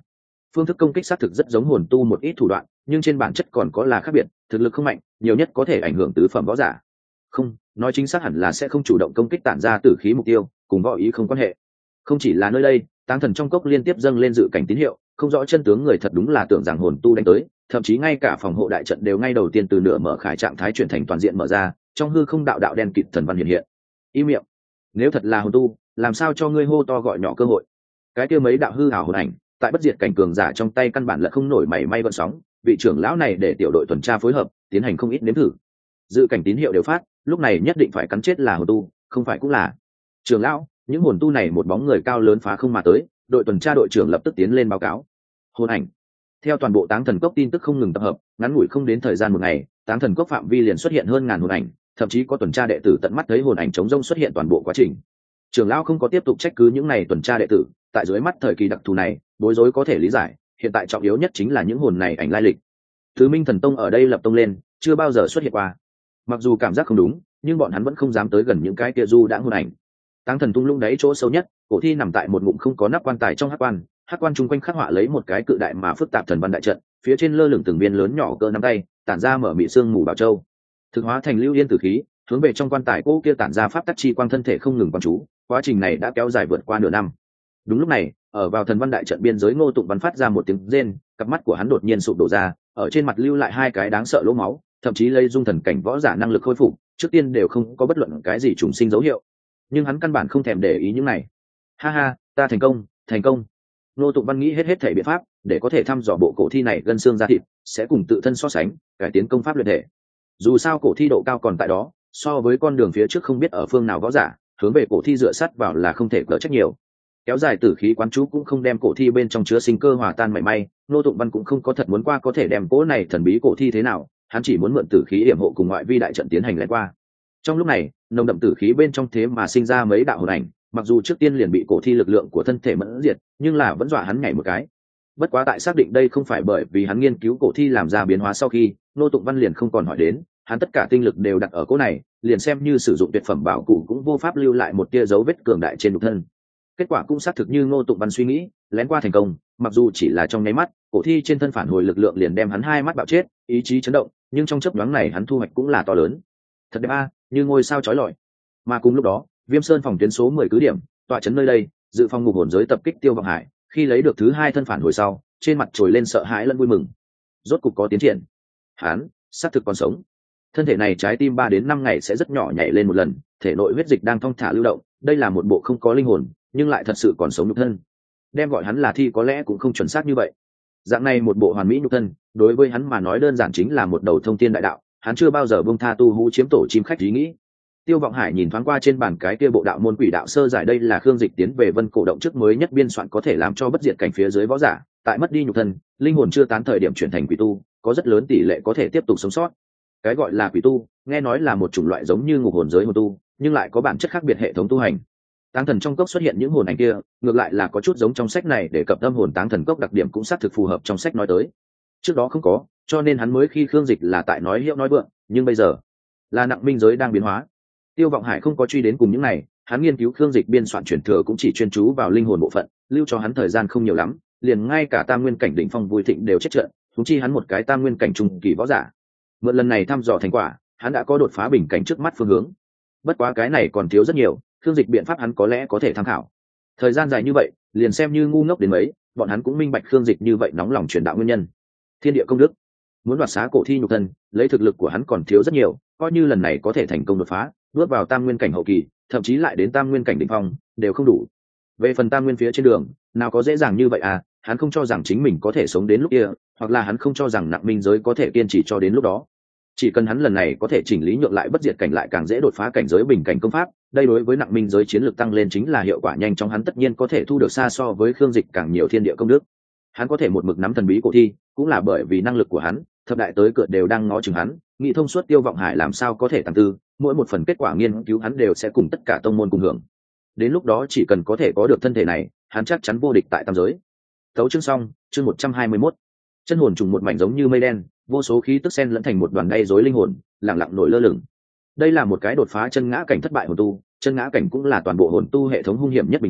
phương thức công kích xác thực rất giống hồn tu một ít thủ đoạn, nhưng trên bản chất còn có là khác biệt, thực lực không mạnh, nhiều nhất có thể ảnh hưởng tứ phẩm võ giả. Không, nói chính xác hẳn là sẽ không chủ động công kích tản ra tử khí mục tiêu, cùng võ ý không quan hệ. Không chỉ là nơi đây, táng thần trong cốc liên tiếp dâng lên dự cảnh tín hiệu, không rõ chân tướng người thật đúng là tưởng rằng hồn tu đánh tới, thậm chí ngay cả phòng hộ đại trận đều ngay đầu tiên từ nửa mở khải trạng thái chuyển thành toàn diện mở ra, trong hư không đạo đạo đen kịt thần văn hiện hiện. Im miệng, nếu thật là hồn tu, làm sao cho ngươi hô to gọi nhỏ cơ hội? Cái kia mấy đạo hư ảo hồn ảnh, tại bất diệt cảnh cường giả trong tay căn bản là không nổi mảy may gợn sóng, vị trưởng lão này để tiểu đội tuần tra phối hợp, tiến hành không ít nếm thử. Dự cảnh tín hiệu đều phát, lúc này nhất định phải cắn chết là hồn tu, không phải cũng là. Trưởng lão, những hồn tu này một bóng người cao lớn phá không mà tới, đội tuần tra đội trưởng lập tức tiến lên báo cáo. Hồn ảnh. Theo toàn bộ táng thần cốc tin tức không ngừng tập hợp, ngắn ngủi không đến thời gian một ngày, táng thần cốc phạm vi liền xuất hiện hơn ngàn hồn ảnh, thậm chí có tuần tra đệ tử tận mắt thấy hồn ảnh chống rông xuất hiện toàn bộ quá trình. Trưởng lão không có tiếp tục trách cứ những này tuần tra đệ tử, tại dưới mắt thời kỳ đặc thù này, bối rối có thể lý giải, hiện tại trọng yếu nhất chính là những hồn này ảnh lai lịch. Thứ Minh Thần Tông ở đây lập tông lên, chưa bao giờ xuất hiện qua. Mặc dù cảm giác không đúng, nhưng bọn hắn vẫn không dám tới gần những cái kia du đãng hồn ảnh. Táng thần tung lũng đáy chỗ sâu nhất, cổ thi nằm tại một ngụm không có nắp quan tài trong hắc quan chung quanh khắc họa lấy một cái cự đại mà phức tạp thần văn đại trận, phía trên lơ lửng từng viên lớn nhỏ cỡ nắm tay, tản ra mở mị xương mù bảo châu, thực hóa thành lưu yên tử khí, hướng về trong quan tài cô kia tản ra pháp tắc chi quang thân thể không ngừng quan chú, quá trình này đã kéo dài vượt qua nửa năm. Đúng lúc này, ở vào thần văn đại trận biên giới Ngô Tụng Văn phát ra một tiếng rên, cặp mắt của hắn đột nhiên sụp đổ ra, ở trên mặt lưu lại hai cái đáng sợ lỗ máu, thậm chí lây dung thần cảnh võ giả năng lực khôi phục, trước tiên đều không có bất luận cái gì trùng sinh dấu hiệu. Nhưng hắn căn bản không thèm để ý những này. Ha ha, ta thành công. Ngô Tụng Văn nghĩ hết thảy biện pháp để có thể thăm dò bộ cổ thi này gân xương da thịt, sẽ cùng tự thân so sánh, cải tiến công pháp luyện thể. Dù sao cổ thi độ cao còn tại đó, so với con đường phía trước không biết ở phương nào võ giả, hướng về cổ thi dựa sát vào là không thể cỡ trách nhiều. Kéo dài tử khí quán chú cũng không đem cổ thi bên trong chứa sinh cơ hòa tan mảy may, Ngô Tụng Văn cũng không có thật muốn qua có thể đem cỗ này thần bí cổ thi thế nào, hắn chỉ muốn mượn tử khí yểm hộ cùng ngoại vi đại trận tiến hành lén qua. Trong lúc này, nồng đậm tử khí bên trong thế mà sinh ra mấy đạo hồn ảnh, mặc dù trước tiên liền bị cổ thi lực lượng của thân thể mẫn diệt, nhưng là vẫn dọa hắn nhảy một cái. Bất quá tại xác định đây không phải bởi vì hắn nghiên cứu cổ thi làm ra biến hóa sau khi, Ngô Tụng Văn liền không còn hỏi đến, hắn tất cả tinh lực đều đặt ở cỗ này, liền xem như sử dụng tuyệt phẩm bảo cụ cũng vô pháp lưu lại một tia dấu vết cường đại trên nhục thân. Kết quả cũng xác thực như Ngô Tụng Văn suy nghĩ, lén qua thành công, mặc dù chỉ là trong nháy mắt, cổ thi trên thân phản hồi lực lượng liền đem hắn hai mắt bạo chết, ý chí chấn động, nhưng trong chớp nhoáng này hắn thu hoạch cũng là to lớn. Thật đẹp a, như ngôi sao chói lọi. Mà cùng lúc đó, Viêm Sơn phòng tuyến số 10 cứ điểm, tọa trấn nơi đây, dự phòng ngục hồn giới tập kích Tiêu Vọng Hải, khi lấy được thứ hai thân phản hồi sau, trên mặt trồi lên sợ hãi lẫn vui mừng. Rốt cục có tiến triển. Hắn, xác thực còn sống. Thân thể này trái tim 3 đến 5 ngày sẽ rất nhỏ nhảy lên một lần, thể nội huyết dịch đang thong thả lưu động, đây là một bộ không có linh hồn, nhưng lại thật sự còn sống nhục thân. Đem gọi hắn là thi có lẽ cũng không chuẩn xác như vậy. Dạng này một bộ hoàn mỹ nhục thân, đối với hắn mà nói đơn giản chính là một đầu thông thiên đại đạo, hắn chưa bao giờ buông tha tu hú chiếm tổ chim khách ý nghĩ. Tiêu Vọng Hải nhìn thoáng qua trên bàn cái kia bộ đạo môn quỷ đạo sơ giải, đây là Khương Dịch tiến về Vân Cổ động trước mới nhất biên soạn có thể làm cho bất diệt cảnh phía dưới võ giả, tại mất đi nhục thân, linh hồn chưa tán thời điểm chuyển thành quỷ tu, có rất lớn tỷ lệ có thể tiếp tục sống sót. Cái gọi là quỷ tu, nghe nói là một chủng loại giống như ngục hồn giới hồn tu, nhưng lại có bản chất khác biệt hệ thống tu hành. Táng thần trong cốc xuất hiện những hồn ảnh kia, ngược lại là có chút giống trong sách này, để cập tâm hồn táng thần cốc đặc điểm cũng xác thực phù hợp trong sách nói tới. Trước đó không có, cho nên hắn mới khi Khương Dịch là tại nói hiệu nói vượng, nhưng bây giờ là nặng minh giới đang biến hóa. Tiêu Vọng Hải không có truy đến cùng những này, hắn nghiên cứu Khương Dịch biên soạn truyền thừa cũng chỉ chuyên chú vào linh hồn bộ phận, lưu cho hắn thời gian không nhiều lắm, liền ngay cả tam nguyên cảnh đỉnh phong Vui Thịnh đều chết trận, thúng chi hắn một cái tam nguyên cảnh trung kỳ võ giả. Mượn lần này thăm dò thành quả, hắn đã có đột phá bình cảnh trước mắt phương hướng. Bất quá cái này còn thiếu rất nhiều, Khương Dịch biện pháp hắn có lẽ có thể tham khảo. Thời gian dài như vậy, liền xem như ngu ngốc đến mấy, bọn hắn cũng minh bạch Khương Dịch như vậy nóng lòng truyền đạo nguyên nhân. Thiên địa công đức, muốn đoạt xá cổ thi nhục thân, lấy thực lực của hắn còn thiếu rất nhiều, coi như lần này có thể thành công đột phá, bước vào tam nguyên cảnh hậu kỳ, thậm chí lại đến tam nguyên cảnh đỉnh phong, đều không đủ. Về phần tam nguyên phía trên đường, nào có dễ dàng như vậy à, hắn không cho rằng chính mình có thể sống đến lúc kia, hoặc là hắn không cho rằng nặng minh giới có thể kiên trì cho đến lúc đó. Chỉ cần hắn lần này có thể chỉnh lý nhượng lại bất diệt cảnh, lại càng dễ đột phá cảnh giới bình cảnh công pháp, đây đối với nặng minh giới chiến lược tăng lên chính là hiệu quả nhanh chóng, hắn tất nhiên có thể thu được xa so với Khương Dịch càng nhiều thiên địa công đức. Hắn có thể một mực nắm thần bí cổ thi, cũng là bởi vì năng lực của hắn, thập đại tới cửa đều đang ngó chừng hắn, nghĩ thông suốt Tiêu Vọng Hải làm sao có thể tăng tư, mỗi một phần kết quả nghiên cứu hắn đều sẽ cùng tất cả tông môn cùng hưởng. Đến lúc đó chỉ cần có thể có được thân thể này, hắn chắc chắn vô địch tại tam giới. Tấu chương xong, chương 121. Chân hồn trùng một mảnh giống như mây đen, vô số khí tức xen lẫn thành một đoàn gây rối linh hồn, lặng lặng nổi lơ lửng. Đây là một cái đột phá chân ngã cảnh thất bại hồn tu, chân ngã cảnh cũng là toàn bộ hồn tu hệ thống hung hiểm nhất bình cảnh,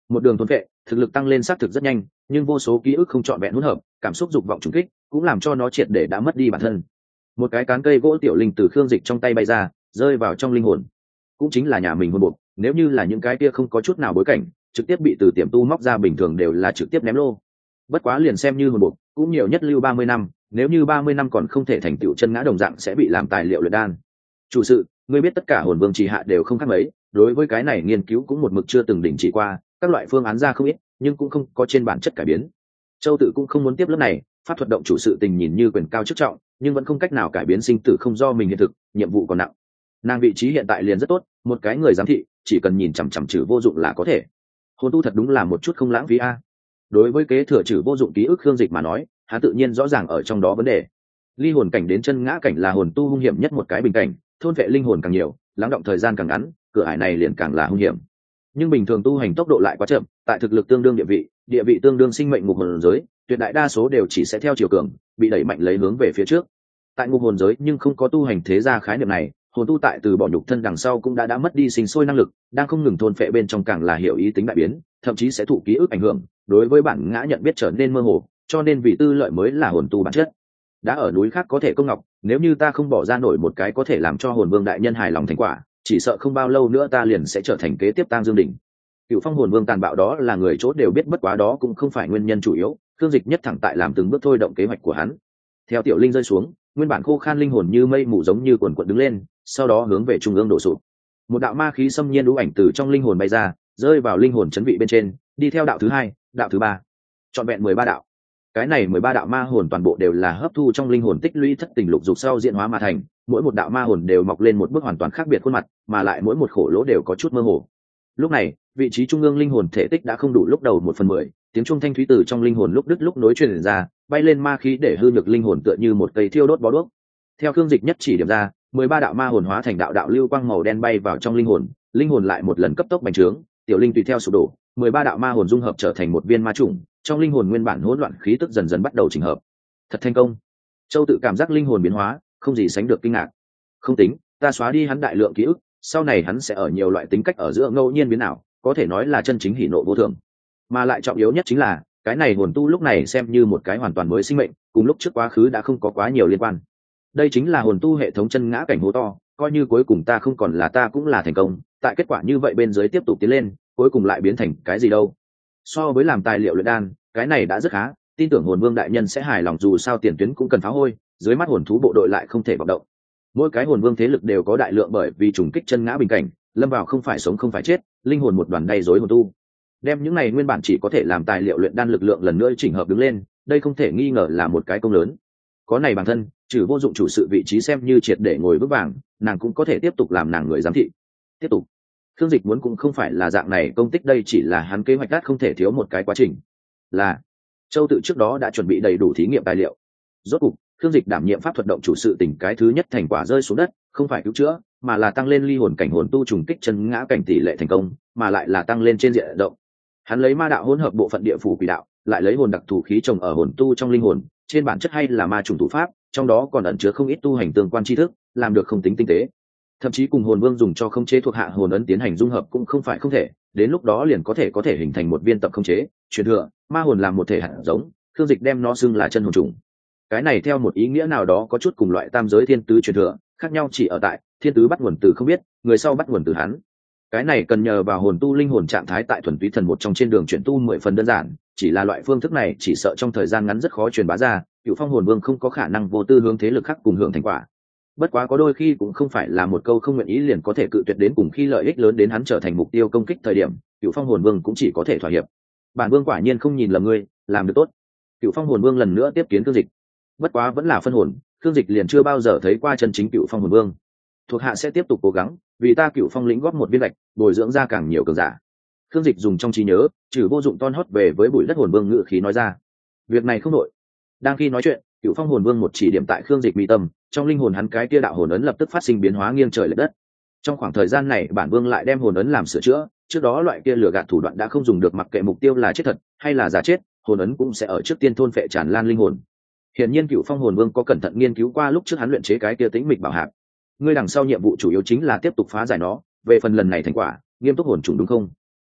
một đường thôn vệ thực lực tăng lên xác thực rất nhanh, nhưng vô số ký ức không trọn vẹn hỗn hợp, cảm xúc dục vọng trùng kích cũng làm cho nó triệt để đã mất đi bản thân. Một cái cán cây gỗ tiểu linh từ Khương Dịch trong tay bay ra, rơi vào trong linh hồn, cũng chính là nhà mình hồn buộc. Nếu như là những cái kia không có chút nào bối cảnh, trực tiếp bị từ tiệm tu móc ra bình thường đều là trực tiếp ném lô. Bất quá liền xem như hồn buộc, cũng nhiều nhất lưu 30 năm, nếu như 30 năm còn không thể thành tựu chân ngã đồng dạng sẽ bị làm tài liệu luyện đan. Chủ sự, ngươi biết tất cả hồn vương trì hạ đều không khác mấy, đối với cái này nghiên cứu cũng một mực chưa từng đình chỉ qua, các loại phương án ra không ít, nhưng cũng không có trên bản chất cải biến. Châu Tự cũng không muốn tiếp lớp này, pháp thuật động chủ sự tình nhìn như quyền cao chức trọng, nhưng vẫn không cách nào cải biến sinh tử không do mình hiện thực, nhiệm vụ còn nặng. Nàng vị trí hiện tại liền rất tốt, một cái người giám thị, chỉ cần nhìn chằm chằm trừ vô dụng là có thể. Hồn tu thật đúng là một chút không lãng phí a. Đối với kế thừa trừ vô dụng ký ức Khương Dịch mà nói, hắn tự nhiên rõ ràng ở trong đó vấn đề. Ly hồn cảnh đến chân ngã cảnh là hồn tu hung hiểm nhất một cái bình cảnh, thôn vệ linh hồn càng nhiều, lắng động thời gian càng ngắn, cửa ải này liền càng là hung hiểm. Nhưng bình thường tu hành tốc độ lại quá chậm, tại thực lực tương đương địa vị tương đương sinh mệnh ngục hồn giới, tuyệt đại đa số đều chỉ sẽ theo chiều cường, bị đẩy mạnh lấy hướng về phía trước. Tại ngục hồn giới nhưng không có tu hành thế gia khái niệm này, hồn tu tại từ bỏ nhục thân đằng sau cũng đã mất đi sinh sôi năng lực, đang không ngừng thôn phệ bên trong càng là hiểu ý tính đại biến, thậm chí sẽ thụ ký ức ảnh hưởng, đối với bản ngã nhận biết trở nên mơ hồ, cho nên vì tư lợi mới là hồn tu bản chất. Đã ở núi khác có thể công ngọc, nếu như ta không bỏ ra nổi một cái có thể làm cho hồn vương đại nhân hài lòng thành quả, chỉ sợ không bao lâu nữa ta liền sẽ trở thành kế tiếp tang dương đỉnh. Cựu phong hồn vương tàn bạo đó là người chốt đều biết, bất quá đó cũng không phải nguyên nhân chủ yếu. Khương Dịch nhất thẳng tại làm từng bước thôi động kế hoạch của hắn. Theo tiểu linh rơi xuống, nguyên bản khô khan linh hồn như mây mù giống như quần quật đứng lên, sau đó hướng về trung ương đổ sụp. Một đạo ma khí xâm nhiên đũ ảnh từ trong linh hồn bay ra, rơi vào linh hồn chấn vị bên trên, đi theo đạo thứ hai, đạo thứ ba, trọn vẹn 13 đạo. Cái này 13 đạo ma hồn toàn bộ đều là hấp thu trong linh hồn tích lũy thất tình lục dục sau diễn hóa mà thành, mỗi một đạo ma hồn đều mọc lên một bức hoàn toàn khác biệt khuôn mặt, mà lại mỗi một khổ lỗ đều có chút mơ hồ. Lúc này, vị trí trung ương linh hồn thể tích đã không đủ lúc đầu 1/10, tiếng trung thanh thúy từ trong linh hồn lúc đứt lúc nối truyền ra, bay lên ma khí để hư nhược linh hồn tựa như một cây thiêu đốt bó đuốc. Theo Khương Dịch nhất chỉ điểm ra, 13 đạo ma hồn hóa thành đạo đạo lưu quang màu đen bay vào trong linh hồn lại một lần cấp tốc bành trướng, tiểu linh tùy theo sụp đổ, 13 đạo ma hồn dung hợp trở thành một viên ma trùng, trong linh hồn nguyên bản hỗn loạn khí tức dần dần bắt đầu chỉnh hợp. Thật thành công. Châu Tự cảm giác linh hồn biến hóa, không gì sánh được kinh ngạc. Không tính, ta xóa đi hắn đại lượng ký ức, sau này hắn sẽ ở nhiều loại tính cách ở giữa ngẫu nhiên biến ảo, có thể nói là chân chính hỉ nộ vô thường. Mà lại trọng yếu nhất chính là, cái này hồn tu lúc này xem như một cái hoàn toàn mới sinh mệnh, cùng lúc trước quá khứ đã không có quá nhiều liên quan. Đây chính là hồn tu hệ thống chân ngã cảnh hố to, coi như cuối cùng ta không còn là ta cũng là thành công, tại kết quả như vậy bên dưới tiếp tục tiến lên, cuối cùng lại biến thành cái gì đâu. So với làm tài liệu luyện đan, cái này đã rất khá, tin tưởng hồn vương đại nhân sẽ hài lòng, dù sao tiền tuyến cũng cần phá hôi, dưới mắt hồn thú bộ đội lại không thể vọng động. Mỗi cái hồn vương thế lực đều có đại lượng bởi vì trùng kích chân ngã bình cảnh, lâm vào không phải sống không phải chết, linh hồn một đoàn đầy rối hồn tu. Đem những này nguyên bản chỉ có thể làm tài liệu luyện đan lực lượng lần nữa chỉnh hợp đứng lên, đây không thể nghi ngờ là một cái công lớn. Có này bản thân, trừ vô dụng chủ sự vị trí xem như triệt để ngồi vững vàng, nàng cũng có thể tiếp tục làm nàng người giám thị. Tiếp tục. Khương Dịch muốn cũng không phải là dạng này công tích, đây chỉ là hắn kế hoạch đắt không thể thiếu một cái quá trình. Là Châu Tự trước đó đã chuẩn bị đầy đủ thí nghiệm tài liệu. Rốt cục, Khương Dịch đảm nhiệm pháp thuật động chủ sự tình, cái thứ nhất thành quả rơi xuống đất, không phải cứu chữa, mà là tăng lên ly hồn cảnh hồn tu trùng kích chân ngã cảnh tỷ lệ thành công, mà lại là tăng lên trên diện rộng. Hắn lấy ma đạo hỗn hợp bộ phận địa phủ quỷ đạo, lại lấy hồn đặc thủ khí trồng ở hồn tu trong linh hồn, trên bản chất hay là ma trùng thủ pháp, trong đó còn ẩn chứa không ít tu hành tương quan tri thức, làm được không tính tinh tế. Thậm chí cùng hồn vương dùng cho khống chế thuộc hạ hồn ấn tiến hành dung hợp cũng không phải không thể, đến lúc đó liền có thể hình thành một viên tập khống chế, truyền thừa, ma hồn làm một thể hạt giống, Khương Dịch đem nó xưng là chân hồn trùng. Cái này theo một ý nghĩa nào đó có chút cùng loại tam giới thiên tứ truyền thừa, khác nhau chỉ ở tại thiên tứ bắt nguồn từ không biết, người sau bắt nguồn từ hắn. Cái này cần nhờ vào hồn tu linh hồn trạng thái tại thuần túy thần một trong trên đường chuyển tu 10 phần đơn giản, chỉ là loại phương thức này chỉ sợ trong thời gian ngắn rất khó truyền bá ra, Cựu Phong hồn vương không có khả năng vô tư hướng thế lực khác cùng hưởng thành quả. Bất quá có đôi khi cũng không phải là một câu không nguyện ý liền có thể cự tuyệt, đến cùng khi lợi ích lớn đến hắn trở thành mục tiêu công kích thời điểm, Cựu Phong hồn vương cũng chỉ có thể thỏa hiệp. Bản vương quả nhiên không nhìn lầm ngươi, làm được tốt. Cựu Phong hồn vương lần nữa tiếp kiến Khương Dịch. Bất quá vẫn là phân hồn, Khương Dịch liền chưa bao giờ thấy qua chân chính Cựu Phong hồn vương. Thuộc hạ sẽ tiếp tục cố gắng, vì ta Cựu Phong lĩnh góp một viên lạch, bồi dưỡng ra càng nhiều cường giả. Khương Dịch dùng trong trí nhớ, trừ vô dụng ton hót về với bụi đất hồn vương ngự khí nói ra. Việc này không đội. Đang khi nói chuyện, Cựu Phong hồn vương một chỉ điểm tại Khương Dịch mi tâm, trong linh hồn hắn cái kia đạo hồn ấn lập tức phát sinh biến hóa nghiêng trời lệch đất. Trong khoảng thời gian này, bản vương lại đem hồn ấn làm sửa chữa, trước đó loại kia lừa gạt thủ đoạn đã không dùng được, mặc kệ mục tiêu là chết thật hay là giả chết, hồn ấn cũng sẽ ở trước tiên thôn phệ tràn lan linh hồn. Hiển nhiên Cựu Phong hồn vương có cẩn thận nghiên cứu qua lúc trước hắn luyện chế cái kia tĩnh mịch bảo hạp. Ngươi đằng sau nhiệm vụ chủ yếu chính là tiếp tục phá giải nó, về phần lần này thành quả, nghiêm túc hồn trùng đúng không?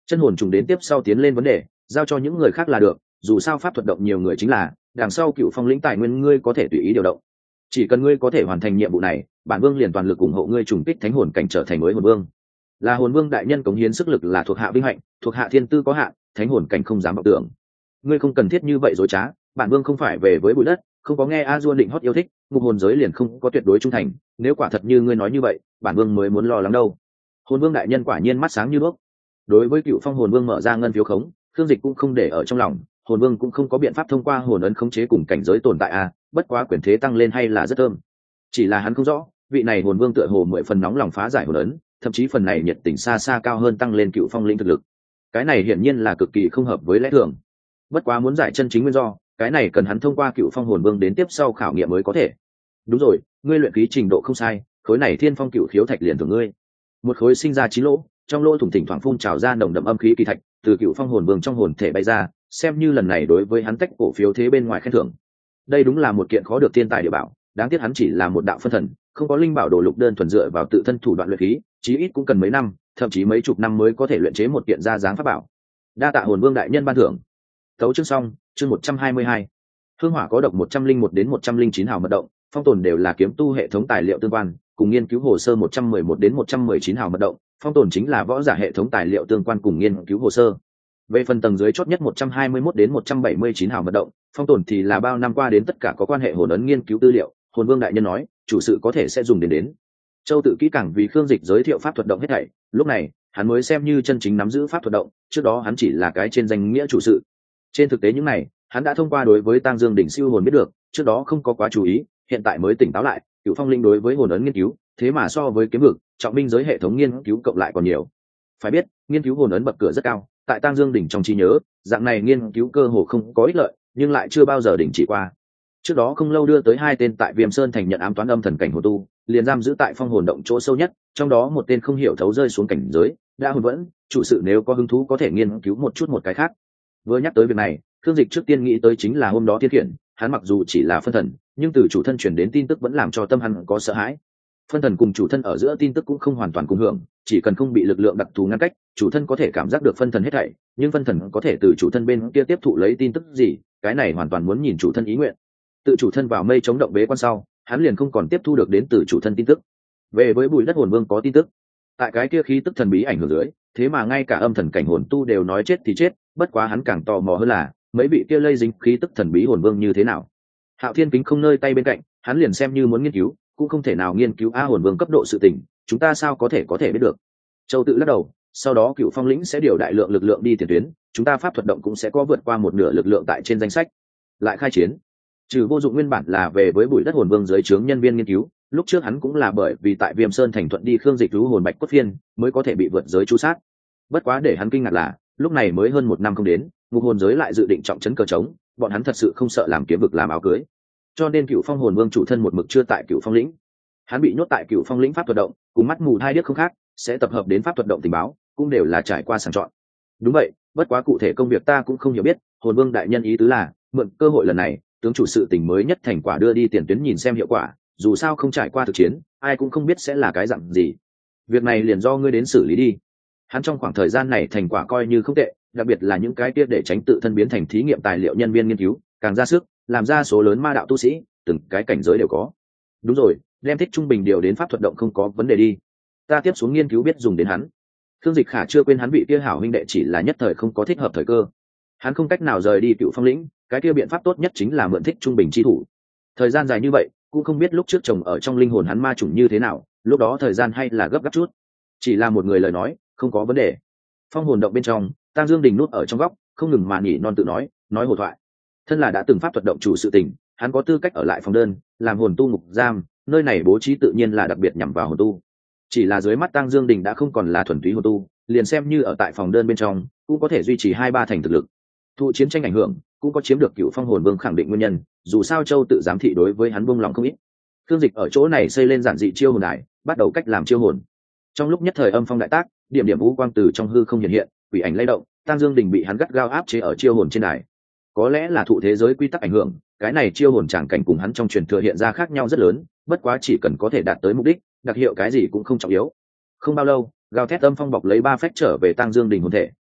Chân hồn trùng đến tiếp sau tiến lên vấn đề, giao cho những người khác là được, dù sao pháp thuật động nhiều người chính là, đằng sau Cựu Phong lĩnh tài nguyên ngươi có thể tùy ý điều động. Chỉ cần ngươi có thể hoàn thành nhiệm vụ này, bản vương liền toàn lực ủng hộ ngươi trùng kích thánh hồn cảnh trở thành mới hồn vương. Là hồn vương đại nhân cống hiến sức lực là thuộc hạ vinh hạnh, thuộc hạ thiên tư có hạn, thánh hồn cảnh không dám vọng tưởng. Ngươi không cần thiết như vậy dối trá, bản vương không phải về với bụi đất, không có nghe a dua định hót yêu thích, ngục hồn giới liền không có tuyệt đối trung thành, nếu quả thật như ngươi nói như vậy, bản vương mới muốn lo lắng đâu. Hồn vương đại nhân quả nhiên mắt sáng như đuốc. Đối với Cựu Phong hồn vương mở ra ngân phiếu khống, Khương Dịch cũng không để ở trong lòng, hồn vương cũng không có biện pháp thông qua hồn ấn khống chế cùng cảnh giới tồn tại a, bất quá quyền thế tăng lên hay là rất thơm. Chỉ là hắn không rõ, vị này hồn vương tựa hồ 10 phần nóng lòng phá giải hồn ấn, thậm chí phần này nhiệt tình xa xa cao hơn tăng lên Cựu Phong lĩnh thực lực. Cái này hiển nhiên là cực kỳ không hợp với lẽ thường. Bất quá muốn giải chân chính nguyên do, cái này cần hắn thông qua Cựu Phong hồn vương đến tiếp sau khảo nghiệm mới có thể. Đúng rồi, ngươi luyện khí trình độ không sai, khối này Thiên Phong Cựu Khiếu thạch liền thưởng ngươi. Một khối sinh ra 9 lỗ, trong lỗ thủng thỉnh thoảng phun trào ra nồng đậm âm khí kỳ thạch, từ Cựu Phong hồn vương trong hồn thể bay ra, xem như lần này đối với hắn tách cổ phiếu thế bên ngoài khen thưởng. Đây đúng là một kiện khó được thiên tài địa bảo, đáng tiếc hắn chỉ là một đạo phân thần, không có linh bảo đồ lục đơn thuần dựa vào tự thân thủ đoạn luyện khí, chí ít cũng cần mấy năm, thậm chí mấy chục năm mới có thể luyện chế một kiện ra dáng pháp bảo. Đa tạ hồn vương đại nhân ban thưởng. Tấu chương xong, chương 122. Hương hỏa có độc 101 đến 109 hào mật động, phong tồn đều là kiếm tu hệ thống tài liệu tương quan, cùng nghiên cứu hồ sơ 111 đến 119 hào mật động, phong tồn chính là võ giả hệ thống tài liệu tương quan cùng nghiên cứu hồ sơ. Về phần tầng dưới chót nhất 121 đến 179 hào mật động, phong tồn thì là bao năm qua đến tất cả có quan hệ hồn ấn nghiên cứu tư liệu, hồn vương đại nhân nói, chủ sự có thể sẽ dùng đến. Châu tự kỹ càng vì Khương Dịch giới thiệu pháp thuật động hết thảy, lúc này, hắn mới xem như chân chính nắm giữ pháp thuật động, trước đó hắn chỉ là cái trên danh nghĩa chủ sự. Trên thực tế những này, hắn đã thông qua đối với Tang Dương đỉnh siêu hồn biết được, trước đó không có quá chú ý, hiện tại mới tỉnh táo lại, Cựu Phong linh đối với hồn ấn nghiên cứu, thế mà so với kiếm vực, trọng binh giới hệ thống nghiên cứu cộng lại còn nhiều. Phải biết, nghiên cứu hồn ấn bậc cửa rất cao, tại Tang Dương đỉnh trong trí nhớ, dạng này nghiên cứu cơ hồ không có ích lợi, nhưng lại chưa bao giờ đỉnh chỉ qua. Trước đó không lâu đưa tới 2 tên tại Viêm Sơn thành nhận ám toán âm thần cảnh hồn tu, liền giam giữ tại phong hồn động chỗ sâu nhất, trong đó một tên không hiểu thấu rơi xuống cảnh giới, đã hồn vẫn, chủ sự nếu có hứng thú có thể nghiên cứu một chút một cái khác. Vừa nhắc tới việc này, Khương Dịch trước tiên nghĩ tới chính là hôm đó thiên khiển, hắn mặc dù chỉ là phân thần, nhưng từ chủ thân truyền đến tin tức vẫn làm cho tâm hắn có sợ hãi. Phân thần cùng chủ thân ở giữa tin tức cũng không hoàn toàn cùng hưởng, chỉ cần không bị lực lượng đặc thù ngăn cách, chủ thân có thể cảm giác được phân thần hết thảy, nhưng phân thần có thể từ chủ thân bên kia tiếp thụ lấy tin tức gì, cái này hoàn toàn muốn nhìn chủ thân ý nguyện. Tự chủ thân vào mây chống động bế quan sau, hắn liền không còn tiếp thu được đến từ chủ thân tin tức. Về với Bùi Đất hồn vương có tin tức, tại cái kia khí tức thần bí ảnh hưởng dưới, thế mà ngay cả âm thần cảnh hồn tu đều nói chết thì chết, bất quá hắn càng tò mò hơn là mấy vị kia lây dính khí tức thần bí hồn vương như thế nào. Hạo Thiên Kính không nơi tay bên cạnh, hắn liền xem như muốn nghiên cứu, cũng không thể nào nghiên cứu a hồn vương cấp độ sự tình, chúng ta sao có thể biết được. Châu tự lắc đầu, sau đó Cựu Phong lĩnh sẽ điều đại lượng lực lượng đi tiền tuyến, chúng ta pháp thuật động cũng sẽ có vượt qua một nửa lực lượng tại trên danh sách. Lại khai chiến. Trừ Vô Dụng nguyên bản là về với Bùi Đất hồn vương dưới trướng nhân viên nghiên cứu, lúc trước hắn cũng là bởi vì tại Viêm Sơn thành thuận đi Khương Dịch cứu hồn bạch cốt phiên, mới có thể bị vượt giới chu sát. Bất quá để hắn kinh ngạc là, lúc này mới hơn 1 năm không đến, ngục hồn giới lại dự định trọng trấn cờ trống, bọn hắn thật sự không sợ làm kiếm vực làm áo cưới. Cho nên Cựu Phong hồn vương chủ thân một mực chưa tại Cựu Phong lĩnh. Hắn bị nhốt tại Cựu Phong lĩnh pháp thuật động, cùng mắt mù hai điếc không khác, sẽ tập hợp đến pháp thuật động tình báo, cũng đều là trải qua sàng chọn. Đúng vậy, bất quá cụ thể công việc ta cũng không hiểu biết, hồn vương đại nhân ý tứ là, mượn cơ hội lần này, tướng chủ sự tình mới nhất thành quả đưa đi tiền tuyến nhìn xem hiệu quả, dù sao không trải qua thực chiến, ai cũng không biết sẽ là cái dạng gì. Việc này liền do ngươi đến xử lý đi. Hắn trong khoảng thời gian này thành quả coi như không tệ, đặc biệt là những cái kia để tránh tự thân biến thành thí nghiệm tài liệu nhân viên nghiên cứu, càng ra sức, làm ra số lớn ma đạo tu sĩ, từng cái cảnh giới đều có. Đúng rồi, đem thích trung bình điều đến pháp thuật động không có vấn đề đi. Ta tiếp xuống nghiên cứu biết dùng đến hắn. Khương Dịch Khả chưa quên hắn vị kia hảo huynh đệ chỉ là nhất thời không có thích hợp thời cơ. Hắn không cách nào rời đi Cựu Phong lĩnh, cái kia biện pháp tốt nhất chính là mượn thích trung bình chi thủ. Thời gian dài như vậy, cũng không biết lúc trước chồng ở trong linh hồn hắn ma chủng như thế nào, lúc đó thời gian hay là gấp gáp chút. Chỉ là một người lời nói, không có vấn đề. Phong hồn động bên trong, Tang Dương Đình nút ở trong góc, không ngừng mà nhỉ non tự nói hồ thoại. Thân là đã từng pháp thuật động chủ sự tình, hắn có tư cách ở lại phòng đơn, làm hồn tu ngục giam, nơi này bố trí tự nhiên là đặc biệt nhắm vào hồn tu. Chỉ là dưới mắt Tang Dương Đình đã không còn là thuần túy hồn tu, liền xem như ở tại phòng đơn bên trong, cũng có thể duy trì 2-3 thành thực lực. Thụ chiến tranh ảnh hưởng, cũng có chiếm được Cựu Phong hồn vương khẳng định nguyên nhân, dù sao Châu tự giám thị đối với hắn buông lòng không ít. Thương Dịch ở chỗ này xây lên giản dị chiêu hồn đài, bắt đầu cách làm chiêu hồn. Trong lúc nhất thời âm phong đại tác, điểm điểm vũ quang từ trong hư không hiện hiện, quỷ ảnh lay động, Tang Dương Đình bị hắn gắt gao áp chế ở chiêu hồn trên đài. Có lẽ là thụ thế giới quy tắc ảnh hưởng, cái này chiêu hồn tràng cảnh cùng hắn trong truyền thừa hiện ra khác nhau rất lớn, bất quá chỉ cần có thể đạt tới mục đích, đặc hiệu cái gì cũng không trọng yếu. Không bao lâu, gào thét âm phong bọc lấy 3 phách trở về Tang Dương Đình hồn thể,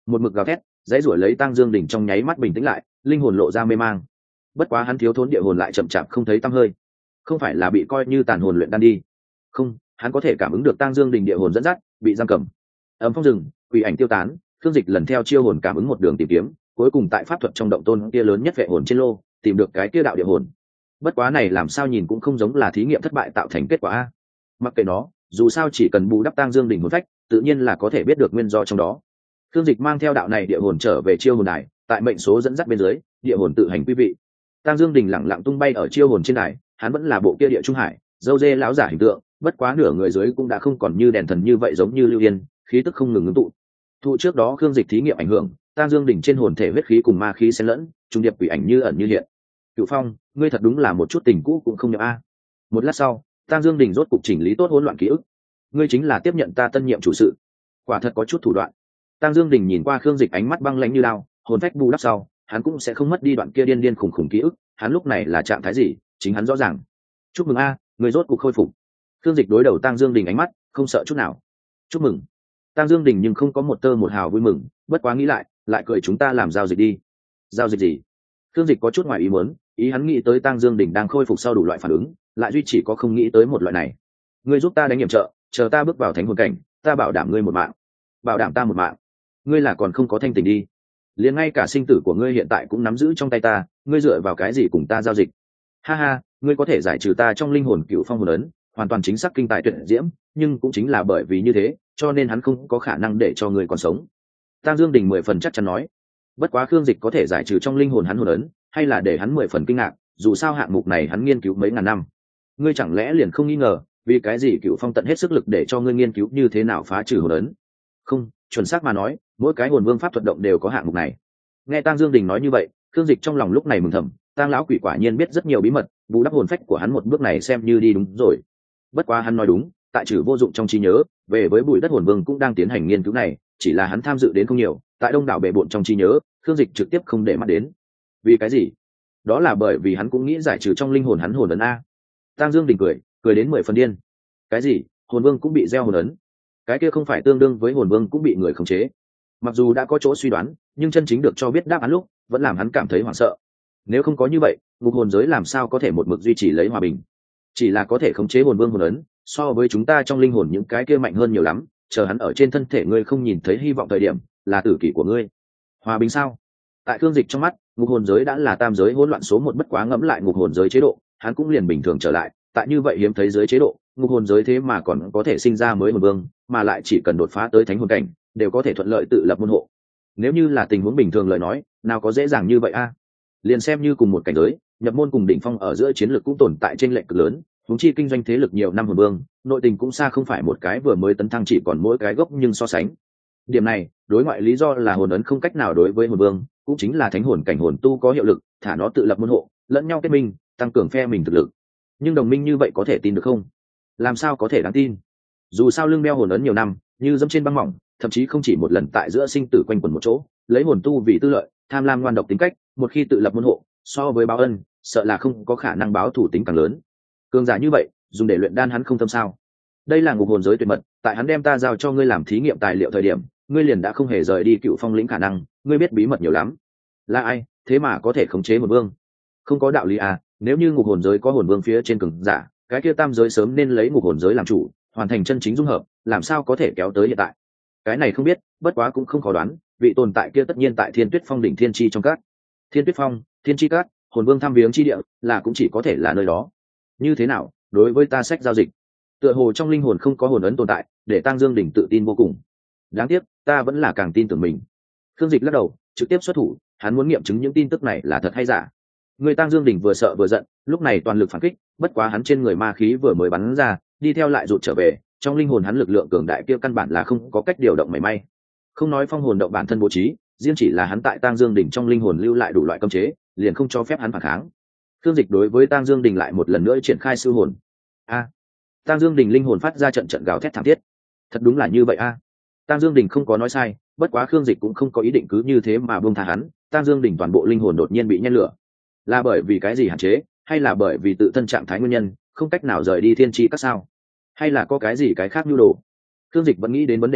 một mực gào thét dãy ruổi lấy Tang Dương Đình trong nháy mắt bình tĩnh lại, linh hồn lộ ra mê mang. Bất quá hắn thiếu thốn địa hồn lại chậm chạp không thấy tăm hơi, không phải là bị coi như tàn hồn luyện đan đi, không, hắn có thể cảm ứng được Tang Dương Đình địa hồn dẫn dắt, bị giam cầm. Ấm phong rừng, quỷ ảnh tiêu tán, Thương Dịch lần theo chiêu hồn cảm ứng một đường tìm kiếm, cuối cùng tại pháp thuật trong động tôn kia lớn nhất vệ hồn trên lô, tìm được cái kia đạo địa hồn. Bất quá này làm sao nhìn cũng không giống là thí nghiệm thất bại tạo thành kết quả a. Mặc kệ nó, dù sao chỉ cần bù đắp Tang Dương Đình hồn phách, tự nhiên là có thể biết được nguyên do trong đó. Thương Dịch mang theo đạo này địa hồn trở về chiêu hồn đài, tại mệnh số dẫn dắt bên dưới, địa hồn tự hành quý vị. Tang Dương Đình lẳng lặng tung bay ở chiêu hồn trên đài, hắn vẫn là bộ kia địa trung hải, dâu dê lão giả hình tượng, bất quá nửa người dưới cũng đã không còn như đèn thần như vậy giống như lưu yên, khí tức không ngừng ngưng tụ. Thụ trước đó Khương Dịch thí nghiệm ảnh hưởng, Tang Dương Đình trên hồn thể huyết khí cùng ma khí xen lẫn, trung điệp quỷ ảnh như ẩn như hiện. Cửu Phong, ngươi thật đúng là một chút tình cũ cũng không nhập a. Một lát sau, Tang Dương Đình rốt cục chỉnh lý tốt hỗn loạn ký ức. Ngươi chính là tiếp nhận ta tân nhiệm chủ sự, quả thật có chút thủ đoạn. Tang Dương Đình nhìn qua Khương Dịch ánh mắt băng lãnh như lao, hồn phách bù đắp sau, hắn cũng sẽ không mất đi đoạn kia điên điên khủng khủng ký ức, hắn lúc này là trạng thái gì, chính hắn rõ ràng. Chúc mừng a, người rốt cục khôi phục. Khương Dịch đối đầu Tang Dương Đình ánh mắt không sợ chút nào. Chúc mừng. Tang Dương Đình nhưng không có một tơ một hào vui mừng, bất quá nghĩ lại cười, chúng ta làm giao dịch đi. Giao dịch gì? Khương Dịch có chút ngoài ý muốn, ý hắn nghĩ tới Tang Dương Đình đang khôi phục sau đủ loại phản ứng, lại duy chỉ có không nghĩ tới một loại này. Ngươi giúp ta đánh nghiệm trợ, chờ ta bước vào thánh hồn cảnh, ta bảo đảm ngươi một mạng. Bảo đảm ta một mạng? Ngươi là còn không có thanh tỉnh đi. Liền ngay cả sinh tử của ngươi hiện tại cũng nắm giữ trong tay ta, ngươi dựa vào cái gì cùng ta giao dịch? Ha ha, ngươi có thể giải trừ ta trong linh hồn cựu phong hồn ấn, hoàn toàn chính xác kinh tài tuyệt diễm, nhưng cũng chính là bởi vì như thế, cho nên hắn không có khả năng để cho ngươi còn sống. Tang Dương Đình 10 phần chắc chắn nói. Bất quá Khương Dịch có thể giải trừ trong linh hồn hắn hồn ấn, hay là để hắn 10 phần kinh ngạc, dù sao hạng mục này hắn nghiên cứu mấy ngàn năm. Ngươi chẳng lẽ liền không nghi ngờ, vì cái gì Cựu Phong tận hết sức lực để cho ngươi nghiên cứu như thế nào phá trừ hồn ấn? Không, chuẩn xác mà nói, mỗi cái hồn vương pháp thuật động đều có hạng mục này. Nghe Tang Dương Đình nói như vậy, Khương Dịch trong lòng lúc này mừng thầm, Tang lão quỷ quả nhiên biết rất nhiều bí mật, bù đắp hồn phách của hắn một bước này xem như đi đúng rồi. Bất quá hắn nói đúng, tại trừ vô dụng trong trí nhớ, về với bụi đất hồn vương cũng đang tiến hành nghiên cứu này, chỉ là hắn tham dự đến không nhiều, tại đông đảo bệ bội trong trí nhớ, Khương Dịch trực tiếp không để mắt đến. Vì cái gì? Đó là bởi vì hắn cũng nghĩ giải trừ trong linh hồn hắn hồn ấn a. Tang Dương Đình cười đến 10 phần điên. Cái gì? Hồn vương cũng bị gieo hồn ấn? Cái kia không phải tương đương với hồn vương cũng bị người khống chế? Mặc dù đã có chỗ suy đoán, nhưng chân chính được cho biết đáp án lúc, vẫn làm hắn cảm thấy hoảng sợ. Nếu không có như vậy, ngục hồn giới làm sao có thể một mực duy trì lấy hòa bình? Chỉ là có thể khống chế hồn vương hồn ấn, so với chúng ta trong linh hồn những cái kia mạnh hơn nhiều lắm, chờ hắn ở trên thân thể ngươi không nhìn thấy hy vọng thời điểm, là tử kỷ của ngươi. Hòa bình sao? Tại Khương Dịch trong mắt, ngục hồn giới đã là tam giới hỗn loạn số một, bất quá ngẫm lại ngục hồn giới chế độ, hắn cũng liền bình thường trở lại, tại như vậy hiếm thấy giới chế độ, ngục hồn giới thế mà còn có thể sinh ra mới hồn vương, mà lại chỉ cần đột phá tới thánh hồn cảnh, đều có thể thuận lợi tự lập môn hộ. Nếu như là tình huống bình thường lời nói, nào có dễ dàng như vậy a? Liền xem như cùng một cảnh giới, nhập môn cùng đỉnh phong ở giữa chiến lược cũng tồn tại trên lệch cực lớn, huống chi kinh doanh thế lực nhiều năm hồn vương, nội tình cũng xa không phải một cái vừa mới tấn thăng chỉ còn mỗi cái gốc nhưng so sánh. Điểm này, đối ngoại lý do là hồn ấn không cách nào đối với hồn vương, cũng chính là thánh hồn cảnh hồn tu có hiệu lực, thả nó tự lập môn hộ, lẫn nhau kết minh, tăng cường phe mình thực lực. Nhưng đồng minh như vậy có thể tin được không? Làm sao có thể đáng tin? Dù sao lưng đeo hồn ấn nhiều năm, như dẫm trên băng mỏng, thậm chí không chỉ một lần tại giữa sinh tử quanh quẩn một chỗ, lấy hồn tu vì tư lợi, tham lam ngoan độc tính cách, một khi tự lập môn hộ, so với báo ân, sợ là không có khả năng báo thủ tính càng lớn. Cường giả như vậy, dùng để luyện đan hắn không tâm sao? Đây là ngục hồn giới tuyệt mật, tại hắn đem ta giao cho ngươi làm thí nghiệm tài liệu thời điểm, ngươi liền đã không hề rời đi Cựu Phong lĩnh khả năng, ngươi biết bí mật nhiều lắm. Là ai, thế mà có thể khống chế hồn vương? Không có đạo lý à, nếu như ngục hồn giới có hồn vương phía trên cường giả, cái kia tam giới sớm nên lấy ngục hồn giới làm chủ, hoàn thành chân chính dung hợp, làm sao có thể kéo tới hiện tại? Cái này không biết, bất quá cũng không khó đoán, vị tồn tại kia tất nhiên tại Thiên Tuyết Phong đỉnh Thiên Chi trong các. Thiên Tuyết Phong, Thiên Chi các, hồn vương thăm viếng chi địa, là cũng chỉ có thể là nơi đó. Như thế nào, đối với ta sách giao dịch, tựa hồ trong linh hồn không có hồn ấn tồn tại, để Tang Dương Đình tự tin vô cùng. Đáng tiếc, ta vẫn là càng tin tưởng mình. Khương Dịch lắc đầu, trực tiếp xuất thủ, hắn muốn nghiệm chứng những tin tức này là thật hay giả. Người Tang Dương Đình vừa sợ vừa giận, lúc này toàn lực phản kích, bất quá hắn trên người ma khí vừa mới bắn ra, đi theo lại rụt trở về, trong linh hồn hắn lực lượng cường đại kia căn bản là không có cách điều động mảy may. Không nói phong hồn động bản thân bố trí, riêng chỉ là hắn tại Tang Dương Đình trong linh hồn lưu lại đủ loại cấm chế, liền không cho phép hắn phản kháng. Khương Dịch đối với Tang Dương Đình lại một lần nữa triển khai sư hồn. A! Tang Dương Đình linh hồn phát ra trận trận gào thét thảm thiết. Thật đúng là như vậy a. Tang Dương Đình không có nói sai, bất quá Khương Dịch cũng không có ý định cứ như thế mà buông tha hắn. Tang Dương Đình toàn bộ linh hồn đột nhiên bị nhen lửa, là bởi vì cái gì hạn chế, hay là bởi vì tự thân trạng thái nguyên nhân, không cách nào rời đi thiên tri các sao, hay là có cái gì cái khác nhu đồ? Khương Dịch vẫn nghĩ đến vấn đề này,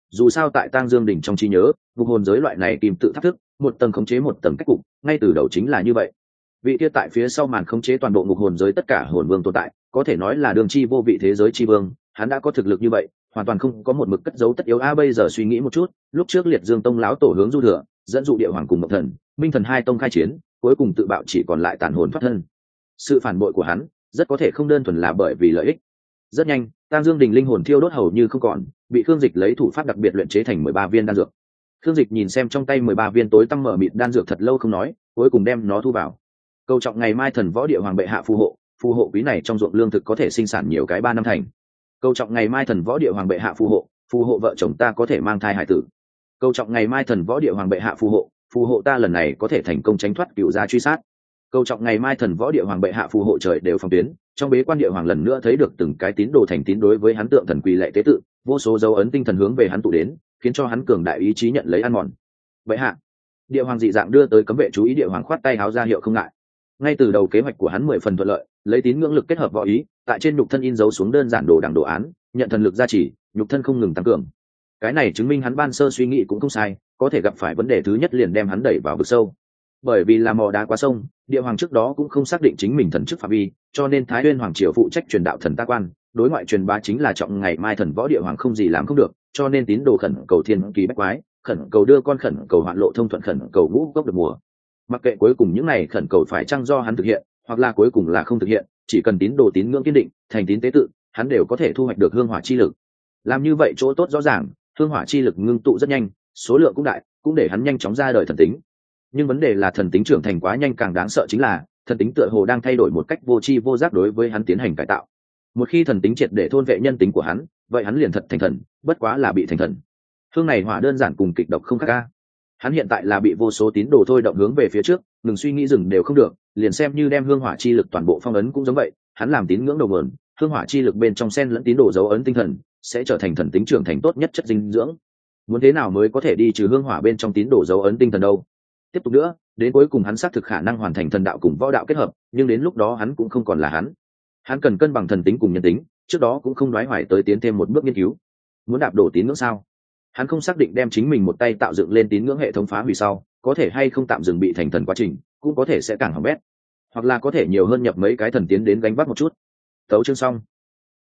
dù sao tại tang dương đỉnh trong trí nhớ ngục hồn giới loại này kim tự tháp thức một tầng khống chế một tầng cách cục ngay từ đầu chính là như vậy. Vị kia tại phía sau màn khống chế toàn bộ ngục hồn giới tất cả hồn vương tồn tại có thể nói là đường chi vô vị thế giới chi vương, hắn đã có thực lực như vậy hoàn toàn không có một mực cất giấu tất yếu. Bây giờ suy nghĩ một chút, lúc trước liệt dương tông lão tổ hướng du thừa dẫn dụ địa hoàng cùng mộng thần minh thần hai tông khai chiến, cuối cùng tự bạo chỉ còn lại tàn hồn thoát thân. Sự phản bội của hắn rất có thể không đơn thuần là bởi vì lợi ích. Rất nhanh tang dương đình linh hồn thiêu đốt hầu như không còn, bị khương dịch lấy thủ pháp đặc biệt luyện chế thành 13 viên đan dược. Khương dịch nhìn xem trong tay 13 viên tối tăm mở mịt đan dược thật lâu không nói, cuối cùng đem nó thu vào. Cầu trọng ngày mai thần võ địa hoàng bệ hạ phù hộ quý này trong ruộng lương thực có thể sinh sản nhiều cái 3 năm thành. Cầu trọng ngày mai thần võ địa hoàng bệ hạ phù hộ vợ chồng ta có thể mang thai hải tử. Cầu trọng ngày mai thần võ địa hoàng bệ hạ phù hộ ta lần này có thể thành công tránh thoát cựu gia truy sát. Cầu trọng ngày mai thần võ địa hoàng bệ hạ phù hộ trời đều phòng tuyến. Trong bế quan địa hoàng lần nữa thấy được từng cái tín đồ thành tín đối với hắn tượng thần quỳ lệ tế tự, vô số dấu ấn tinh thần hướng về hắn tụ đến, khiến cho hắn cường đại ý chí nhận lấy ăn mòn. Bệ hạ, địa hoàng dị dạng đưa tới cấm vệ chú ý, địa hoàng khoát tay háo ra hiệu không ngại. Ngay từ đầu kế hoạch của hắn 10 phần thuận lợi, lấy tín ngưỡng lực kết hợp võ ý, tại trên nhục thân in dấu xuống đơn giản đồ đẳng đồ án, nhận thần lực gia trì, nhục thân không ngừng tăng cường. Cái này chứng minh hắn ban sơ suy nghĩ cũng không sai, có thể gặp phải vấn đề thứ nhất liền đem hắn đẩy vào vực sâu. Bởi vì là mò đá quá sông, địa hoàng trước đó cũng không xác định chính mình thần chức phạm vi, cho nên Thái Nguyên hoàng triều phụ trách truyền đạo thần ta quan, đối ngoại truyền bá chính là trọng ngày mai thần võ địa hoàng không gì làm không được, cho nên tín đồ khẩn cầu thiên kỳ bách quái, khẩn cầu đưa con, khẩn cầu hoạn lộ thông thuận, khẩn cầu ngũ gốc được mùa. Mặc kệ cuối cùng những này khẩn cầu phải chăng do hắn thực hiện, hoặc là cuối cùng là không thực hiện, chỉ cần tín đồ tín ngưỡng kiên định, thành tín tế tự, hắn đều có thể thu hoạch được hương hỏa chi lực. Làm như vậy chỗ tốt rõ ràng, hương hỏa chi lực ngưng tụ rất nhanh, số lượng cũng đại, cũng để hắn nhanh chóng ra đời thần tính. Nhưng vấn đề là thần tính trưởng thành quá nhanh, càng đáng sợ chính là thần tính tựa hồ đang thay đổi một cách vô tri vô giác đối với hắn tiến hành cải tạo. Một khi thần tính triệt để thôn vệ nhân tính của hắn, vậy hắn liền thật thành thần, bất quá là bị thành thần. Hương này hỏa đơn giản cùng kịch độc không khác ca. Hắn hiện tại là bị vô số tín đồ thôi động hướng về phía trước, ngừng suy nghĩ dừng đều không được, liền xem như đem hương hỏa chi lực toàn bộ phong ấn cũng giống vậy. Hắn làm tín ngưỡng đầu nguồn, hương hỏa chi lực bên trong xen lẫn tín đồ dấu ấn tinh thần, sẽ trở thành thần tính trưởng thành tốt nhất chất dinh dưỡng. Muốn thế nào mới có thể đi trừ hương hỏa bên trong tín đồ dấu ấn tinh thần đâu? Tiếp tục nữa, đến cuối cùng hắn xác thực khả năng hoàn thành thần đạo cùng võ đạo kết hợp, nhưng đến lúc đó hắn cũng không còn là hắn. Hắn cần cân bằng thần tính cùng nhân tính, trước đó cũng không đoái hoài tới tiến thêm một bước nghiên cứu. Muốn đạp đổ tín ngưỡng sao? Hắn không xác định đem chính mình một tay tạo dựng lên tín ngưỡng hệ thống phá hủy sau, có thể hay không tạm dừng bị thành thần quá trình, cũng có thể sẽ càng hỏng bét, hoặc là có thể nhiều hơn nhập mấy cái thần tiến đến gánh vác một chút. Tấu chương xong.